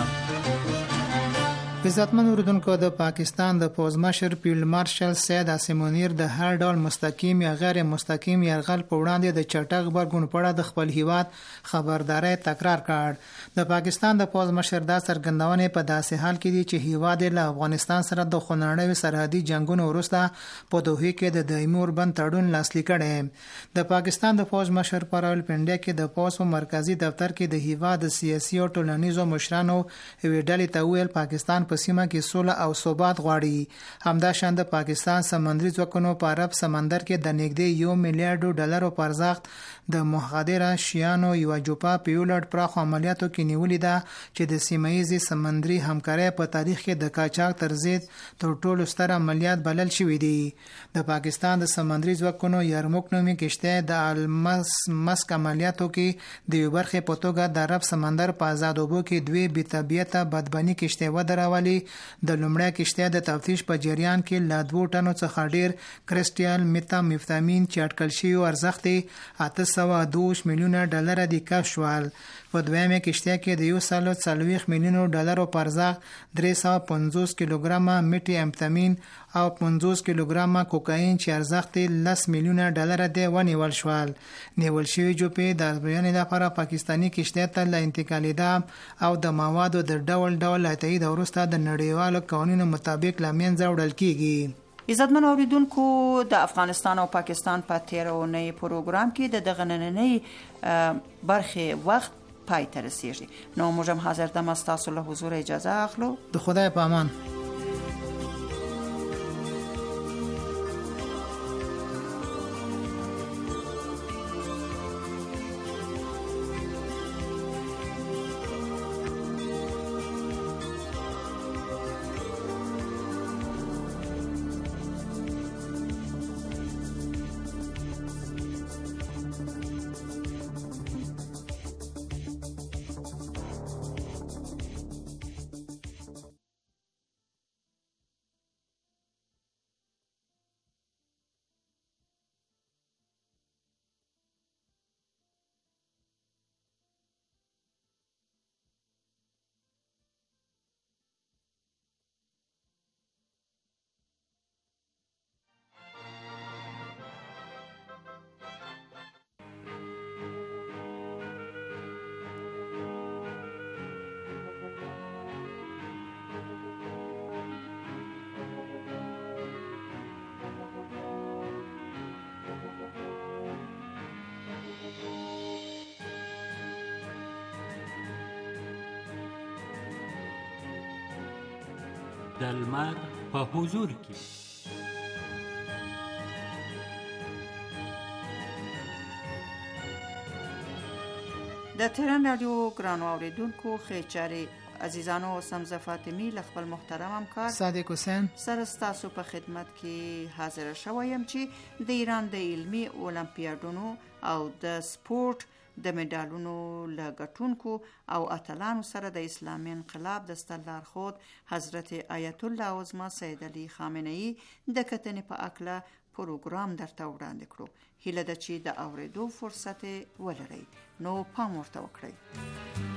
عزتمن اوردونکو، د پاکستان د پوځ مشر فیلډ مارشل سید عاصم منیر د هر ډول مستقیم یا غیر مستقیم یرغل په وړاندې د چټک غبرګون په اړه د خپل هیواد خبرداري تکرار کړ. د پاکستان د پوځ مشر دا څرګندونې په داسې حال کې دي چې هیواد له افغانستان سره د خونړیو سرحدي جنگونو وروسته په دوحې کې د دایمي اوربند تړون لاسلیک کړي. د پاکستان د پوځ مشر په راولپنډۍ کې د پوځ په مرکزی دفتر کې د هیواد د سیاسي او ټولنیزو مشرانو یوې ډلې ته ویل پاکستان په سیمه کې سوله او ثبات غواړي. همدا شان د پاکستان سمندري ځواکونو په عرب سمندر کې د نږدې 1 میلیارډ ډالرو پر ارزښت د مخدره شیانو یو جوپا پیولډ پراخ عملیاتو کې نیولې ده چې د سیمایي سمندري همکارۍ په تاریخ کې د قاچاق تر ضد تر ټولو ستر عملیات بلل شوې دي. د پاکستان د سمندري ځواکونو یرموک نومي کشته د المسک عملیاتو کې د یو برخه په توګه د عرب سمندر په آزاد اوبو کې دوی بې طبيعته بدبني کشته ودرولې. د لومړی کشته د تفتیش په جریان کې له 2 ټنو څخه ډیر کرسټل میتامفیتامین چې اټکل شوی ارزښت 802 میلیونه ډالر د کشف شول. په دویمه کشته کې د 140 میلیونو ډالرو پر ارزښت 350 کیلوګرامه میټي امفیتامین او 50 کیلوګرامه کوکاین چې ارزښت 10 میلیونه ډالر دی ونیول شول. نیول شوی جوپې د بیان لپاره پاکستانی کشته ته له انتقالیدا او د موادو د ډول تایید وروسته د نړیوالو قوانینو مطابق لمنځه وړل کیږي. عزتمن اوریدونکو، د افغانستان او پاکستان په تیرونی پروګرام کې د دغه نننۍ برخه وخت پای ته رسیږي. نو موږ هم حاضر دم تاسو له حضور اجازه اخلو. د خدای په امان. د لمر په حضور کې د تهران رادیو ګرانو اوریدونکو خیچاري عزیزانو سمزه فاطمی ل خپل محترم همکار صادق حسین سره ستاسو په خدمت کې حاضر شوم چې د ایران د علمی اولمپیاډونو او د سپورت د مډالونو لګټونکو او اتلانو سره د اسلامي انقلاب د ستلار خود حضرت آیت الله عظما سید علی خامنه ای د کتنې په اکله پروګرام درته وړاندې کړو. هیله ده چې د اوریدو فرصت ولرئ. نو پام ورته وکړئ.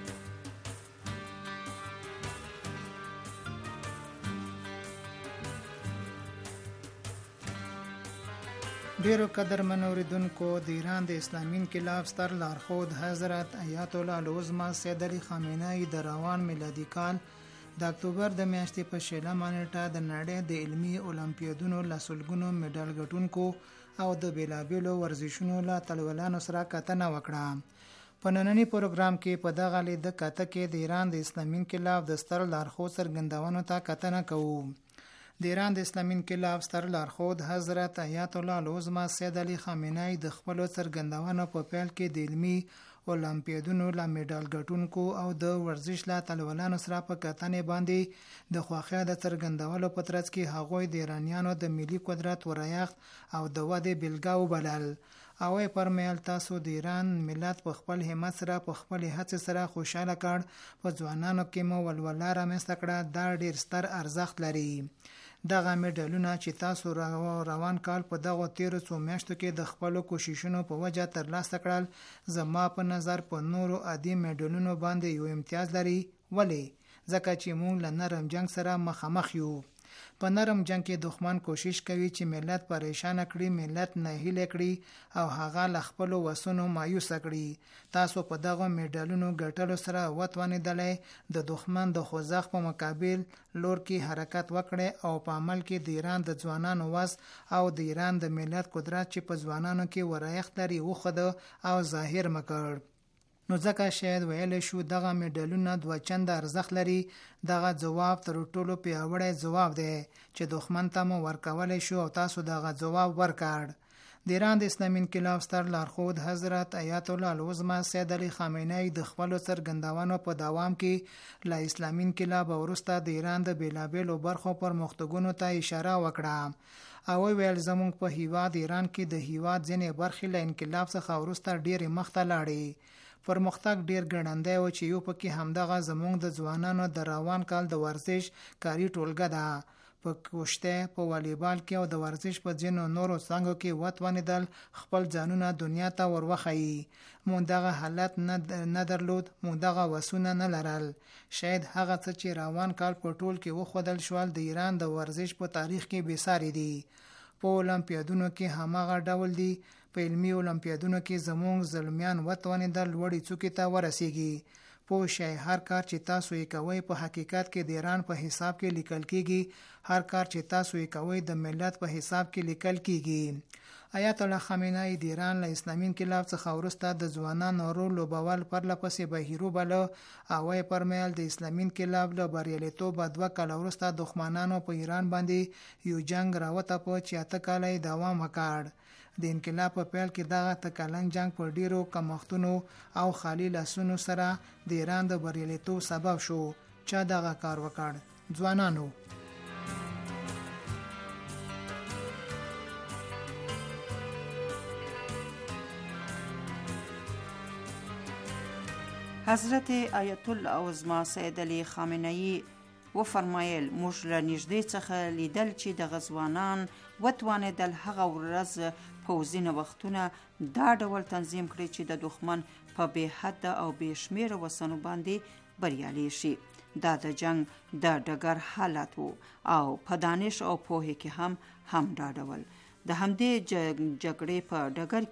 ډیرو قدرمن اوریدونکو، د ایران د اسلامي انقلاب ستر لارښود حضرت آیت الله العظما سید علی خامنه ای د روان میلادي کال د اکتوبر د میاشتې په 16 نیټه د نړۍ د علمی اولمپیادونو لسلګونو میډال ګټونکو او د بیلابیلو ورزشونو له اتلولانو سره کتنه وکړه. په نننی پروګرام کې په دغه لید کته کې د ایران د اسلامي انقلاب د ستر لارښود څرګندونو ته کتنه کوو. د ایران د اسلامي انقلاب ستر لارښود حضرت آیت الله العظما سید علی خامنه ای د خپل څرګندونو په پیل کې د علمی اولمپیادونو لا میډال ګټونکو او د ورزش لا اتلولانو سره په کتنې باندې د خواخیا د څرګندولو په ترڅ کې هغوی د ایرانیانو د ملي قدرت ورایښت او د ودې بیلګه وبلل او یې فرمایل تاسو د ایران ملت په خپل همت سره په خپل هڅې سره خوشاله کړ، په ځوانانو کې مو ولوله رامنځته کړه، دا ډیر ستر ارزښت لري. دغه میډالونه چې تاسو روان کال په دغه 13 میاشتو کې د خپل کوششونو په وجه ترلاسه کړل زما په نظر په نورو عادي میډالونو باندې یو امتیاز لري. ولی؟ ځکه چې موږ له نرم جنگ سره مخامخ یو. په نرم جنگ کې دښمن کوشش کوي چې ملت پریشان کړي، ملت ناهیله کړي او هغه له خپل وسونو مایوس کړي. تاسو په دغه میډالونو ګټلو سره وتوانیدلې د دښمن د خوځښت په مقابل لور کې حرکت وکړي او په عمل کې د ایران د ځوانانو وس او د ایران د ملت قدرت چې په ځوانانو کې ورایښت لري وخد او ظاهر مکړ. نو ځکه شاید ویل شو دغه میډالونه دوه چنده ارزښت لري. دغه ځواب تر ټولو پیاوړی ځواب دی چې دښمن ته مو ورکولی شو او تاسو دغه ځواب ورکړ. د ایران د اسلامي انقلاب ستر لارښود حضرت آیت الله العظما سید علی خامنه ای د خپل څرګندونو په دوام کې له اسلامي انقلاب وروسته د ایران د بیلابیلو برخو پرمختګونو ته اشاره وکړه او ویل زموږ په هیواد ایران کې د هیواد ځینې برخې له انقلاب څخه وروسته ډېرې مخته لاړې. پرمختګ ډیر ګړندی و چې یو پکې همدغه زموږ د ځوانانو د روان کال د ورزش کاری ټولګه ده. په کوشته، په والیبال کې او د ورزش په ځینو نورو څنګهو کې وتوانیدل خپل ځانونه دنیا ته وروخی. مونږ دغه حالت نه درلود، مونږ دغه وسونه نه لرل. شاید هغه څه چې روان کال په ټول کې وخدل شول د ایران د ورزش په تاریخ کې بېساري دي. په اولمپیادونو کې هماغه ډول دي. په علمي اولمپیادونو کې زموږ زلمیان وتوانیدل لوړې څوکې ته ورسیږي. پوه شئ هر کار چې تاسو یې کوئ په حقیقت کې د ایران په حساب کې لیکل کیږي. هر کار چې تاسو یې کوئ د ملت په حساب کې لیکل کیږي. آیت الله خامنه‌ای د ایران له اسلامي انقلاب څخه وروسته د ځوانانو رول لوبول پرلپسې بهیرو بله او یې پرمهال د اسلامي انقلاب له بریالیتوب 2 کاله وروسته دښمنانو په ایران باندې یو جنگ راوته چې 8 کاله دوام وکړ. د انقلاب په پیل کې دغه تکلنګ جنگ پر ډیرو کمښتونو او خالی لاسونو سره د ایران د بریالیتوب سبب شو. چا دغه کار وکړ؟ ځوانانو. حضرت آیت الله عظما سید علی خامنه‌ای و فرمایل موږ له نږدې څخه لیدل چې د غزوانان وتوانېدل هغه ورځ پوځي نوښتونه دا ډول تنظیم کړي چې د دښمن په بې حد او بې شمېره وسنو باندې بریالي شي. دا د جنگ د ډګر حالت وو او په دانش او پوهې کې هم دا ډول د همدې جګړې په ډګر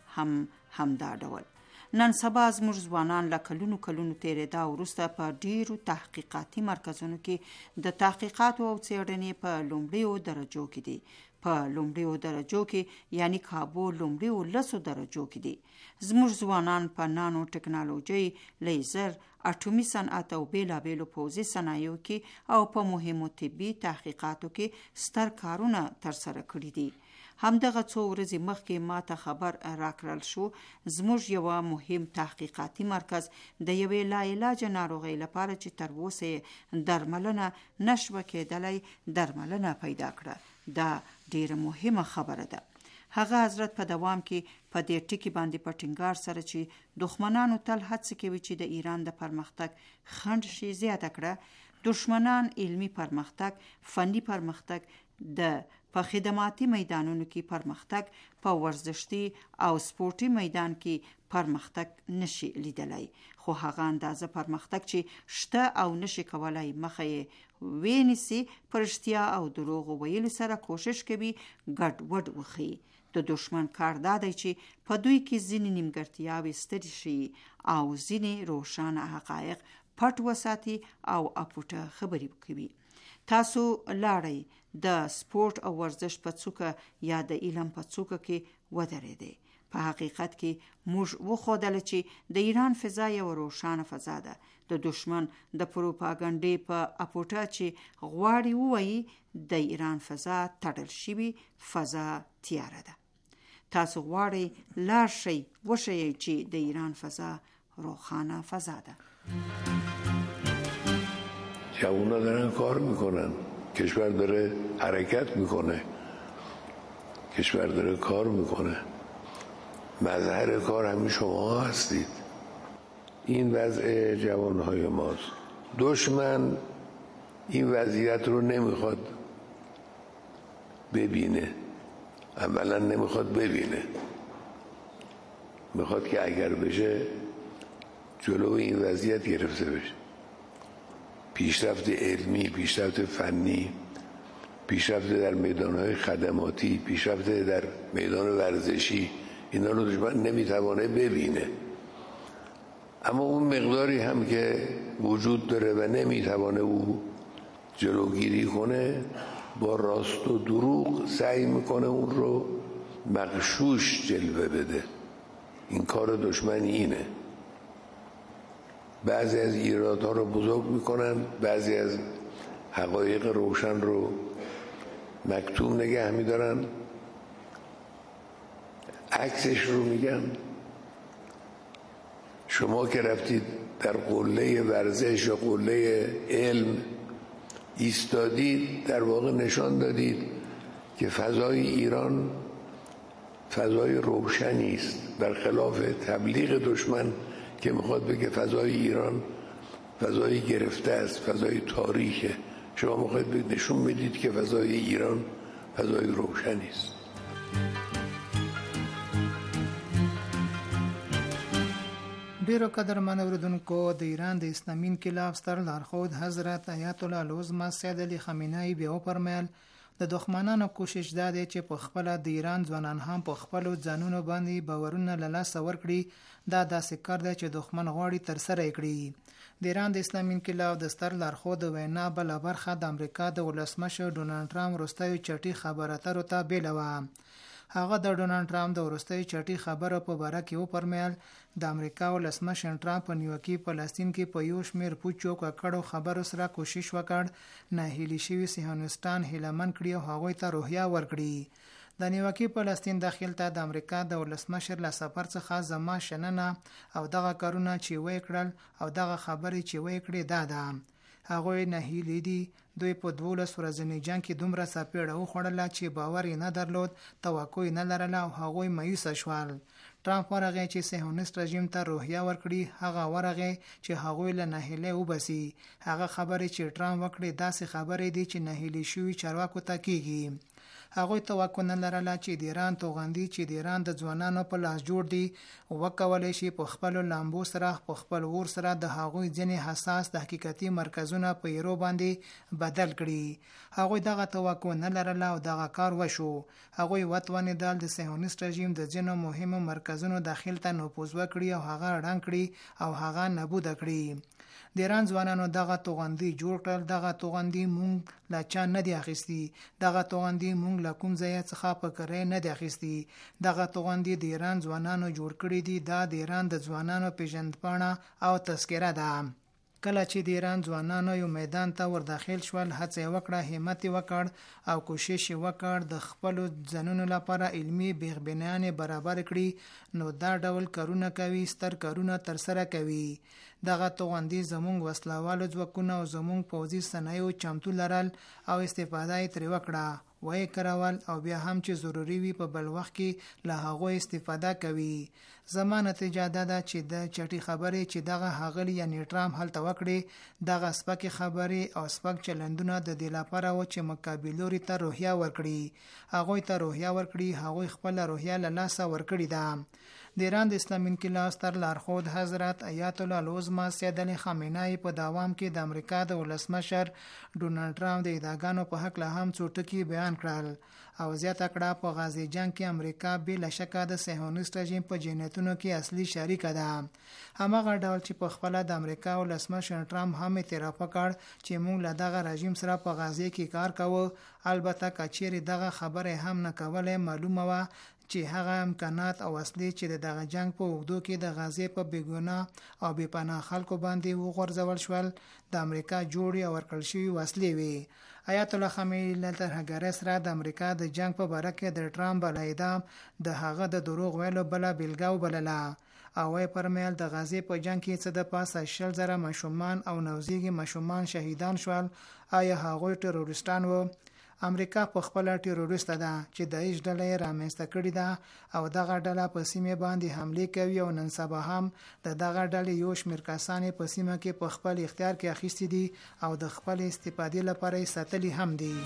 کې هم دا ډول. نن سبا زموږ ځوانان له کلونو تیرېدا وروسته په ډیرو تحقیقاتي مرکزونو کې د تحقیقاتو او څېړنې په لومړیو درجو کې دي. په لومړیو درجو کې یعنی کابو لومړیو 10 درجو کې دي. زموږ ځوانان په نانو ټکنالوژي، لیزر، اټومي صنعت او بیلابیلو پوځي صنایعو کې او په مهمو طبي تحقیقاتو کې ستر کارونه ترسره کړي دي. همدغه څو ورځې مخکې ماته خبر راکړل شو زموږ یو مهم تحقیقاتي مرکز د یوې لاعلاج ناروغۍ لپاره چې تر اوسه درملنه نشوه کېدلی درملنه پیدا کړه. دا ډیره مهمه خبره ده. هغه حضرت په دوام کې په دې ټکی باندې په ټینګار سره چې دښمنانو تل هڅه کوي چې د ایران د پرمختګ خنډ شي زیاته کړه. دښمنان علمی پرمختګ، فنی پرمختګ، د په خدماتي میدانونو کې پرمختګ، په ورزشتي او سپورتي میدان کې پرمختګ نشي لیدلای، خو هغه اندازه پرمختګ چې شته او نشي کولای مخه یې ویني پرشتیا او دروغ ویلو سره کوشش کوي ګډ وډ وخی. د دشمن کار دا دی چې په دوی کې ځینې نیمګړتیاوې ستړي شي او ځینې روښانه حقایق پټ وساتي او اپوټه خبرې کوي. تاسو لاړئ د سپورت او ورزش په څوکه یا د علم په څوکه کې ودرېدئ. په حقیقت کې موږ وښودل چې د ایران فضا یو روښانه فضا ده. د دشمن د پروپاګانډې په اپوټه چې غواړي ووایي د ایران فضا تړل شوی فضا تیاره ده. تاسو غواړئ لاړ شئ وښیئ چې د ایران فضا روښانه فضا ده. جوونا دارن کار میکنن، کشور داره حرکت میکنه، کشور داره کار میکنه. مظهر کار همین شما هستید. این وضع جوانهای ماست. دشمن این وضعیت رو نمیخواد ببینه، عملا نمیخواد ببینه، میخواد که اگر بشه جلو این وضعیت گرفته بشه. پیشرفت علمی، پیشرفت فنی، پیشرفت در میدانهای خدماتی، پیشرفت در میدان ورزشی، اینا رو دشمن نمیتوانه ببینه. اما اون مقداری هم که وجود داره و نمیتوانه او جلوگیری کنه، با راست و دروغ سعی میکنه اون رو مغشوش جلوه بده. این کار دشمن اینه. بعضی از ایرادها رو بزرگ میکنن، بعضی از حقایق روشن رو مکتوم نگه میدارن، عکسش رو میگن. شما که رفتید در قله ورزش یا قله علم ایستادید، در واقع نشان دادید که فضای ایران فضای روشنی است، برخلاف تبلیغ دشمن که میخواد بگه فضای ایران فضای گرفته است، فضای تاریکه. شما میخواید نشون بدید که فضای ایران فضای روشنی است. ډیرو قدرمن اوریدونکو، د ایران د اسلامي انقلاب ستر لارښود حضرت آیت الله العظما سید علی خامنه‌ای بیا وفرمایل د دښمنانو کوشش دا دی چې په خپل د ایران ځوانان هم په خپل ځانونو باندې باورونه له لاسه ورکړي. دا داسې کار دی چې دښمن غواړي تر سره کړي. د ایران د اسلامي انقلاب د ستر لارښود وینا بل برخه د امریکا د ولسمشر ډونالد ټرمپ وروستیو چټي خبرو اترو ته بیل و. هغه د ډونالد ټرمپ د وروستۍ چټي خبره په باره کې وپرمیل د امریکا ولسمشر ټرمپ په نیوکه فلسطین کې په یو شمېر پوچو کړو خبرو سره کوشش وکړ نه هیلي شوی صهیونیستان هیلمن کړي او هغوی ته روحیه ورکړي. د نیوکه فلسطین داخل ته د امریکا د ولسمشر له سفر څخه زما شننه او دغه کارونه چې وې کړل او دغه خبرې چې وې کړې ده هغوی نه هیلي دي. دوی په 12 ورځني جنگ کې دومره سپېړه وخوړله چې باور یې نه درلود، توقع یې نه لرله او هغوی مایوسه شول. ټرمپ ورغی چې صهیونیست رژیم ته روحیه ورکړي، هغه ورغی چې هغوی له نهیلۍ وباسي. هغه خبرې چې ټرمپ وکړې داسې خبرې دي چې نهیلي شوي چارواکو ته کیږي. هغوی توقع نه لرله چې د ایران توغندي چې د ایران د ځوانانو په لاس جوړ دي وکولای شي په خپل لامبو سره په خپل ور سره د هغوی ځینې حساس تحقیقاتي مرکزونه په ایرو باندې بدل کړي. هغوی دغه توقع نه لرله او دغه کار وشو. هغوی وتوانېدل د صهیونیست رژیم د ځینو مهمو مرکزونو داخل ته نفوذ وکړي او هغه ړنګ کړي او هغه نابود کړي. د ایران ځوانانو دغه توغندي جوړ کړل. دغه توغندي مونږ لا چا نه دی اخیستی. دغه توغندي مونږ لا کوم ځای څخه په کرای نه دی اخیستی. دغه توغندي د ایران ځوانانو جوړ کړی دي. دا د ایران د ځوانانو پیژندپاڼه او تذکره ده. کله چې د ایران ځوانانو یو میدان ته ور داخل شول، هڅه وکړه، همت وکړ او کوشش وکړ د خپل ځنونو لپاره علمي بیغبنان برابر کړي، نو دا ډول کارونه کوي، ستر کارونه تر سره کوي. دغه توغندي زموږ وسلوالو ځواکونه او زموږ پوځي صنایعو چمتو لرل او استفاده یې ترې وکړه، وایي کراول او بیا هم چې ضروری وي په بل وخت کې له هغو استفاده کوي. زما نتیجه ده چې د چټي خبرې چې دغه هغلی یعنی ټرمپ هلته وکړي، دغه سپکې خبرې او سپک چلندونه د دې لپاره و چې مقابلوري ته روحیه ورکړي. هغوی ته روحیه ورکړي، هغوی خپل روحیه له لاسه ورکړي ده. د ایران د اسلامي انقلاب ستر لارښود حضرت آیت الله العظمى سید علی خامنه‌ای په داوام کې د امریکا د ولسمشر ډونالد ټرمپ د ادعاګانو په حق له هم څو ټکي بیان کړل او زیاته کړه په غازی جنگ کې امریکا بلا شک د صهیونیست رژیم په جنایتونو کې اصلي شریک ده. هماغه ډول چې په خپل د امریکا ولسمشر ټرمپ هم اعتراف وکړ چې موږ له دغه رژیم سره په غازی کې کار کوو. البته کچېری دغه خبره هم نه کوله، معلومه و چې هغه امکانات او اصلي چې دغه جنگ په وګړو کې د غازی په بیګونه او بې پناه خلکو باندې وغورځول شول د امریکا جوړي او ورکړل شوی وسلې وي. آیت الله خامنه‌ای له ترهګر سره د امریکا د جنگ په باره کې د ټرمپ بلایدام د هغه د دروغ ویلو بل بیلګاو بلله او وی پرمیل د غازی په جنگ کې څه د پاسه 60,000 ماشومان او نوزیږي ماشومان شهیدان شول. آیا هغوی ټروریستان وو؟ امریکا په خپل ټروریست ده چې داعش ډله رامنځته کړې ده او دغه ډله په سیمه باندې حمله کوي او نن سبا هم دغه ډلې یو شمېر کسان په سیمه کې په خپل اختیار کې اخیستي دي او د خپل استفادې لپاره یې ساتلي هم دي.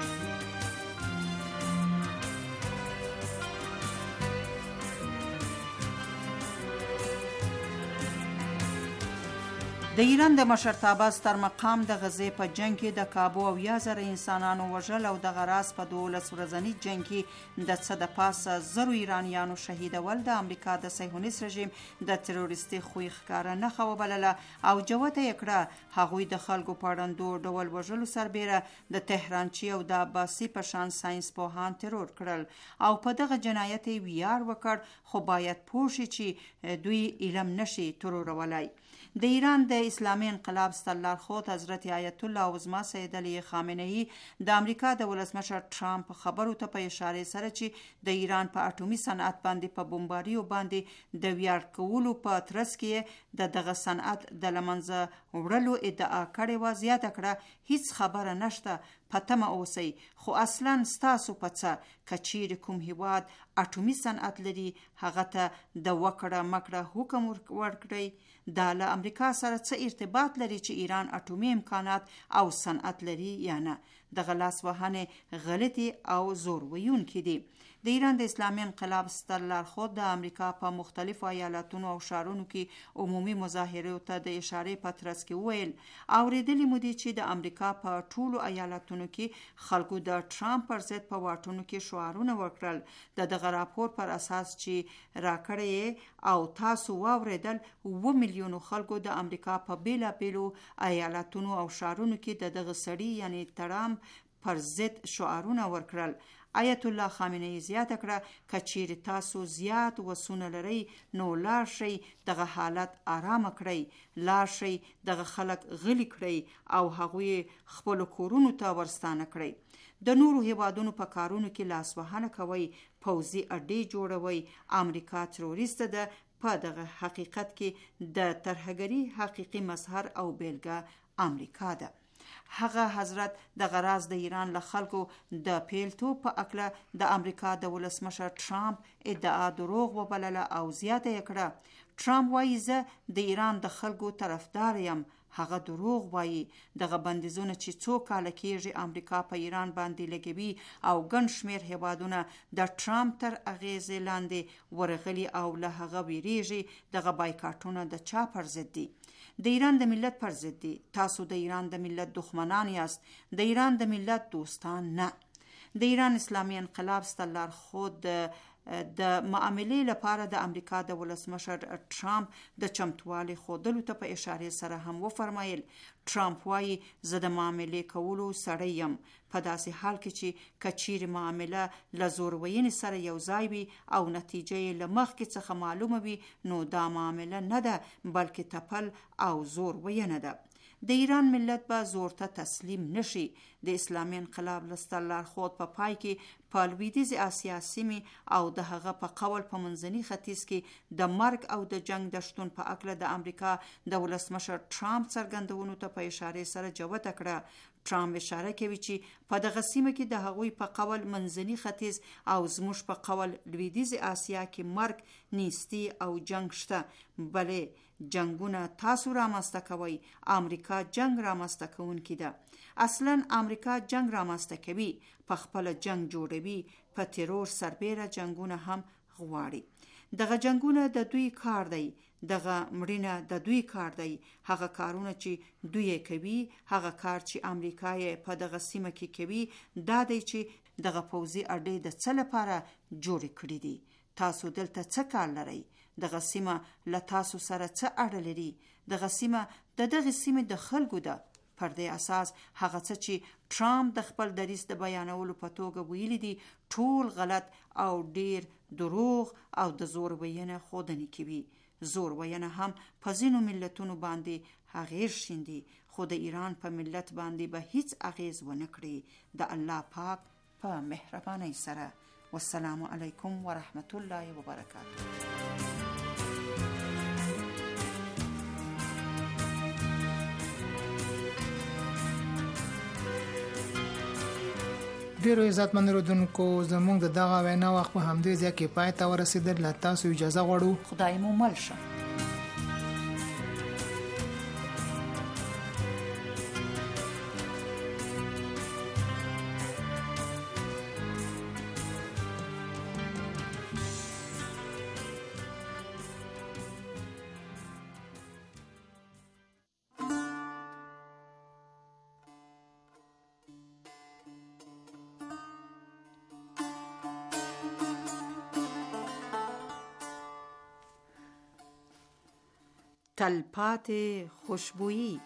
د ایران د مشرتابه ستر مقام د غزې په جنگ کې د کابو او 1000 انسانانو وژل او د غراس په 12 ورځني جنگ کې د څه د پاسه 0 ایرانیانو شهیدول د امریکا د صهیونیست رژیم د تروریستي خوی ښکارا نه خو بلله او جوته یکړه هغوی د خلکو پاړندو ډول وژلو سربېره د تهرانچی او د عباسی په شان ساينس پوهان ترور کړل او په دغه جنایت ویار وکړ، خو باید پوه شي چې دوی علم نشي ترورولای. د ایران د اسلامي انقلاب ستر لارښود حضرت آیت الله العظمى سید علی خامنه‌ای د امریکا د ولسمشر ټرمپ خبرو ته په اشاره سره چې د ایران په اټومي صنعت باندې په بمباریو باندې د ویار کولو په ترڅ کې دغه صنعت د لمنځه وړلو ادعا کړې و، زیاته کړه هیڅ خبره نشته، پتمه اوسئ، خو اصلا ستاسو په څه کچیر کوم هیواد اټومي صنعت لري هغه ته د وکړه مکړه حکم ورکړي. دا له امریکا سره څه ارتباط لري چې ایران اټومي امکانات او صنعت لري یا نه؟ دغه لاس وهنې غلطي او زور ویونکي دي. د ایران د اسلامي انقلاب ستر لارښود د امریکا په مختلفو ایالتونو او ښارونو کې عمومي مظاهرو ته د اشارې په ترڅ کې وویل اوریدلي مو دي چې د امریکا په ټولو ایالتونو کې خلکو د ټرمپ پر ضد په واټونو کې شعارونه ورکړل. دغه راپور پر اساس چې راکړی او تاسو واوریدل 2 میلیون خلکو د امریکا په بیلابیلو ایالتونو او ښارونو کې دغه سړي یعنی ټرمپ پر ضد شعارونه ورکړل. آیت الله خامنه ای زیاته کړه که چیرې تاسو زیات وسونه لرئ نو لاړ شئ دغه حالت آرامه کړئ، لاړ شئ دغه خلک غلي کړئ او هغوی خپلو کورونو ته ورستانه کړئ. د نورو هیوادونو په کارونو کې لاسوهنه کوئ، پوځي اډې جوړوئ. امریکا تروریست ده. په دغه حقیقت کې د ترهګري حقیقي مظهر او بیلګه امریکا ده. هغه حضرت د غراز د ایران له خلکو د پیلتو په اکله د امریکا د ولسمشر ټرامپ ادعا دروغ وبلله او زیاته یې کړه. ټرامپ وایي زه د ایران د خلکو طرفدار یم. هغه دروغ وایي. دغه بندیزونه چې څو کاله کېږي امریکا په ایران باندې لګوي او ګڼ شمېر هیوادونه د ټرامپ تر اغیزې لاندې ورغلي او له هغه ویریږي. دغه بایکاټونه د چا پر ضد دي؟ د ایران د ملت پر ضد دي. تاسو د ایران د ملت دښمنان یاست، د ایران د ملت دوستان نه. د ایران اسلامي انقلاب ستلار خود د معاملې لپاره د امریکا د ولسمشر ټرامپ د چمتووالي ښودلو ته په اشاره سره هم وفرمایل. ټرامپ وایي زه د معاملې کولو سړی یم، په داسې حال کې چې کچیر معامله له زور وینې سره یو ځای وي او نتیجه یې له مخکې څخه معلومه وي نو دا معامله نه ده بلکې تپل او زور وینه ده. د ایران ملت به زور ته تسلیم نشي. د اسلامي انقلاب لستر لارښود په پای کې په لویدیځې اسیا سیمې او د هغه په قول په منځني ختیځ کې د مرګ او د جنگ د شتون په اکله د امریکا د ولسمشر ټرامپ څرګندونو ته په اشاره سره جوته کړه. ټرامپ اشاره کوي چې په دغه سیمه کې د هغوی په قول منځني ختیځ او زموږ په قول لویدیځې اسیا کې مرګ، نیستی او جنگ شته. بلې جنگونه تاسو رامنځته کوئ. امریکا جنگ رامنځته کوونکې ده. اصلا امریکا جنگ رامنځته کوي، په خپل جنگ جوړوي، په تیرور سربیره جنگونه هم غواړي. دغه جنگونه د دوی کار دی، دغه مړینه د دوی کار دی. هغه کارونه چې دوی کوي، هغه کار چې امریکا یې په دغه سیمه کې کوي دا دی چې دغه پوځي اډې د څه لپاره جوړې کړې دي. تاسو دلته څه کار لرئ؟ دغه سیمه له تاسو سره څه اړه لري؟ دغه سیمه د دغه سیمې د خلکو ده. پر دې اساس هغه څه چې ټرامپ د خپل دریځ د بیانولو په توګه ویلي دي ټول غلط او ډیر دروغ او د زور وینه ښودنې کوي. زور وینه هم په ځینو ملتونو باندې اغیز شیندي، خو د ایران په ملت باندې به هیڅ اغیز ونه کړي. د الله پاک په مهربانۍ سره. والسلام علیکم ورحمت الله وبرکاته. ډیرو عزتمن اورېدونکو زموږ د دغه وینا وخت په همدې ځای کې پای ته ورسېدل. له تاسو اجازه غواړو. خدای مو مل شه. تلپاتې خوشبویی.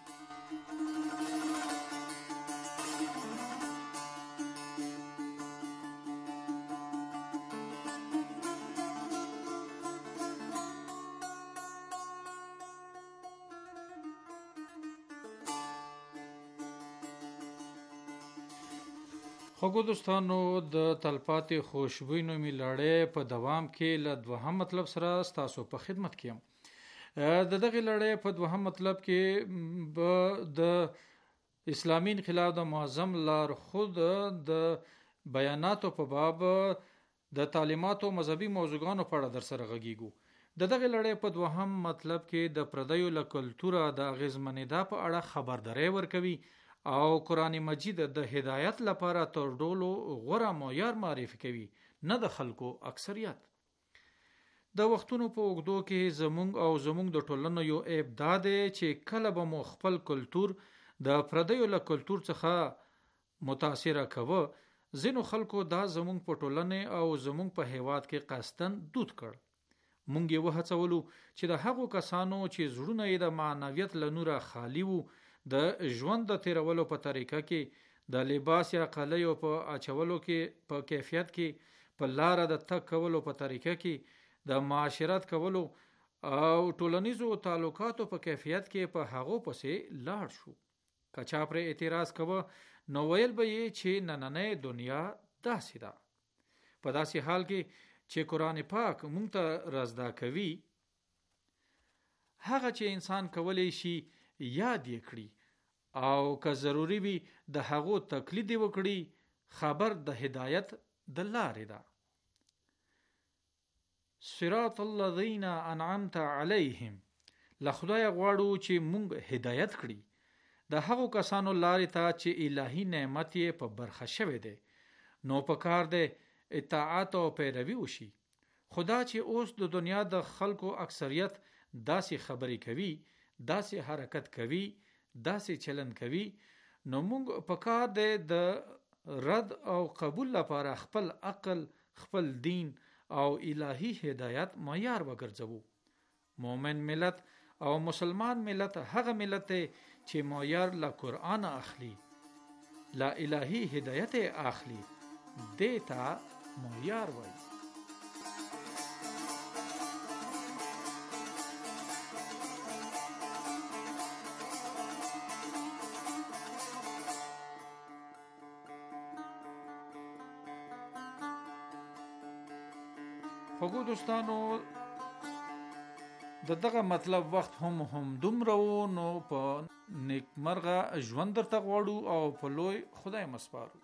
خوږو دوستانو، د تلپاتې خوشبویی نومي لړۍ په دوام کې له دوهم مطلب سره ستاسو په خدمت کې یم. د دغه لړۍ په دوهم مطلب کې به د اسلامي انقلاب د معظم لارښود د بیاناتو په باب د تعلیماتو او مذهبي موضوعاتو په اړه در سره غږیږو. د دغه لړۍ په دوهم مطلب کې د پردیو له کلتوره د اغیزمنېدا په اړه خبرداری ورکوي او قرآن مجید د هدایت لپاره تر ټولو غوره معیار معرفي کوي، نه د خلکو اکثریت. د وختونو په اوږدو کې زمونږ د ټولنو یو عیب دا دی چې کله به مو خپل کلتور د پردیو له کلتور څخه متاثره کوه. ځینو خلکو دا زمونږ په ټولنې او زمونږ په هیواد کې قصدن دود کړ. مونږ یې وهڅولو چې د هغو کسانو چې زړونه یې د معنویت له نوره خالی وو د ژوند د تیرولو په طریقه کې د لباس یا قلیو په اچولو کې، په کیفیت کې، په لار د تک کولو په طریقه کې، د معاشرت کولو او ټولنیزو تعلقاتو په کیفیت کې په هغو پسې لاړ شو. که چا پر اعتراض کوه نو ویل به یې چې نننۍ دنیا داسې ده. په داسې حال کې چې قرآن پاک مونږ ته رازدا کوي هغه چې انسان کولی شي یاد یې کړي او که ضروری وي د هغو تقلید وکړي، خبر د هدایت د لارې ده. صراط الذین انعمت علیهم، له خدای غواړو چې مونږ هدایت کړي د هغو کسانو لارې ته چې الهی نعمت یې په برخه شوی دی. نو په کار دی اطاعت او پیروي وشي. خدا چې اوس د دنیا د خلکو اکثریت داسې خبرې کوي، داسې حرکت کوي، داسې چلن کوي، نو موږ په کار دی د رد او قبول لپاره خپل عقل، خپل دین او الهی هدایت معیار وګرځوو. مومن ملت او مسلمان ملت هغه ملت دی چې معیار له قرآن اخلي، له الهی هدایت اخلي، دیتا معیار وای. خوږو دوستانو، دغه مطلب وخت هم دومره و، نو په نیکمرغه ژوند درته غواړو او په لوی خدای مسپارو.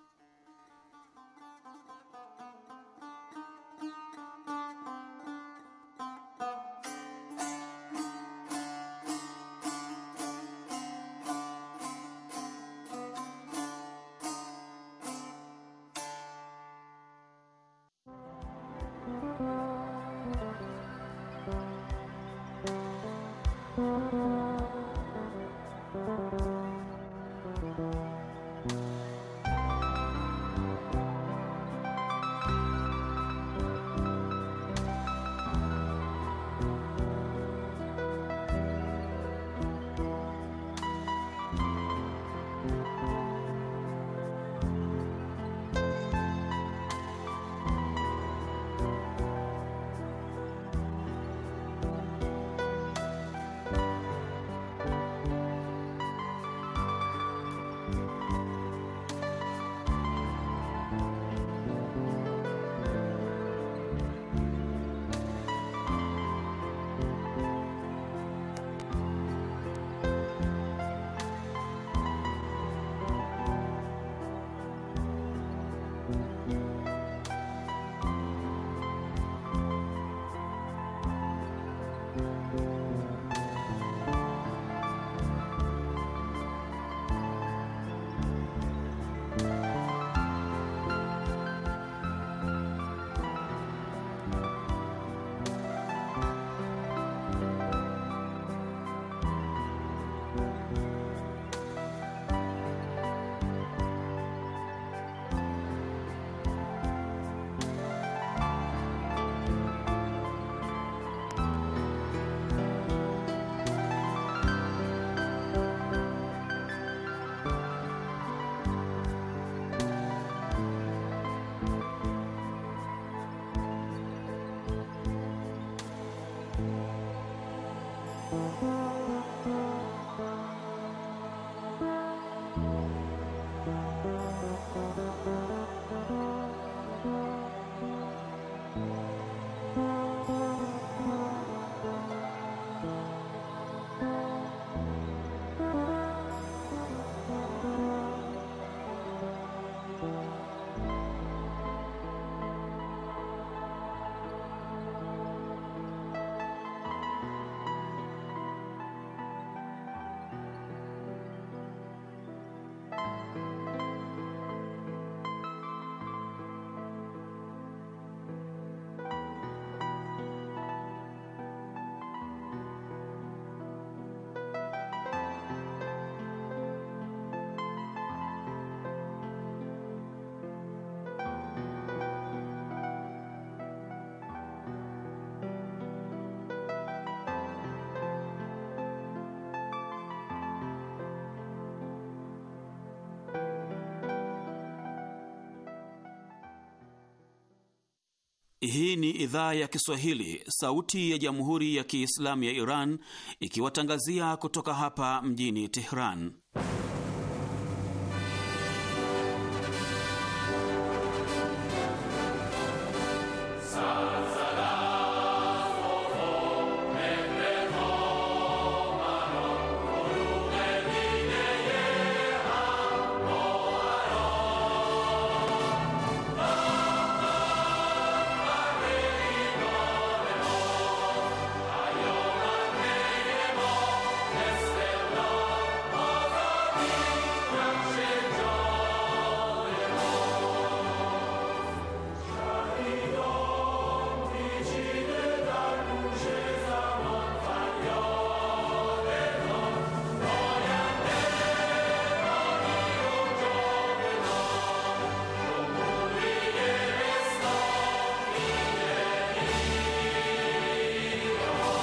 Hii ni idhaa ya Kiswahili, sauti ya Jamhuri ya Kiislamu ya Iran, ikiwatangazia kutoka hapa mjini Tehran.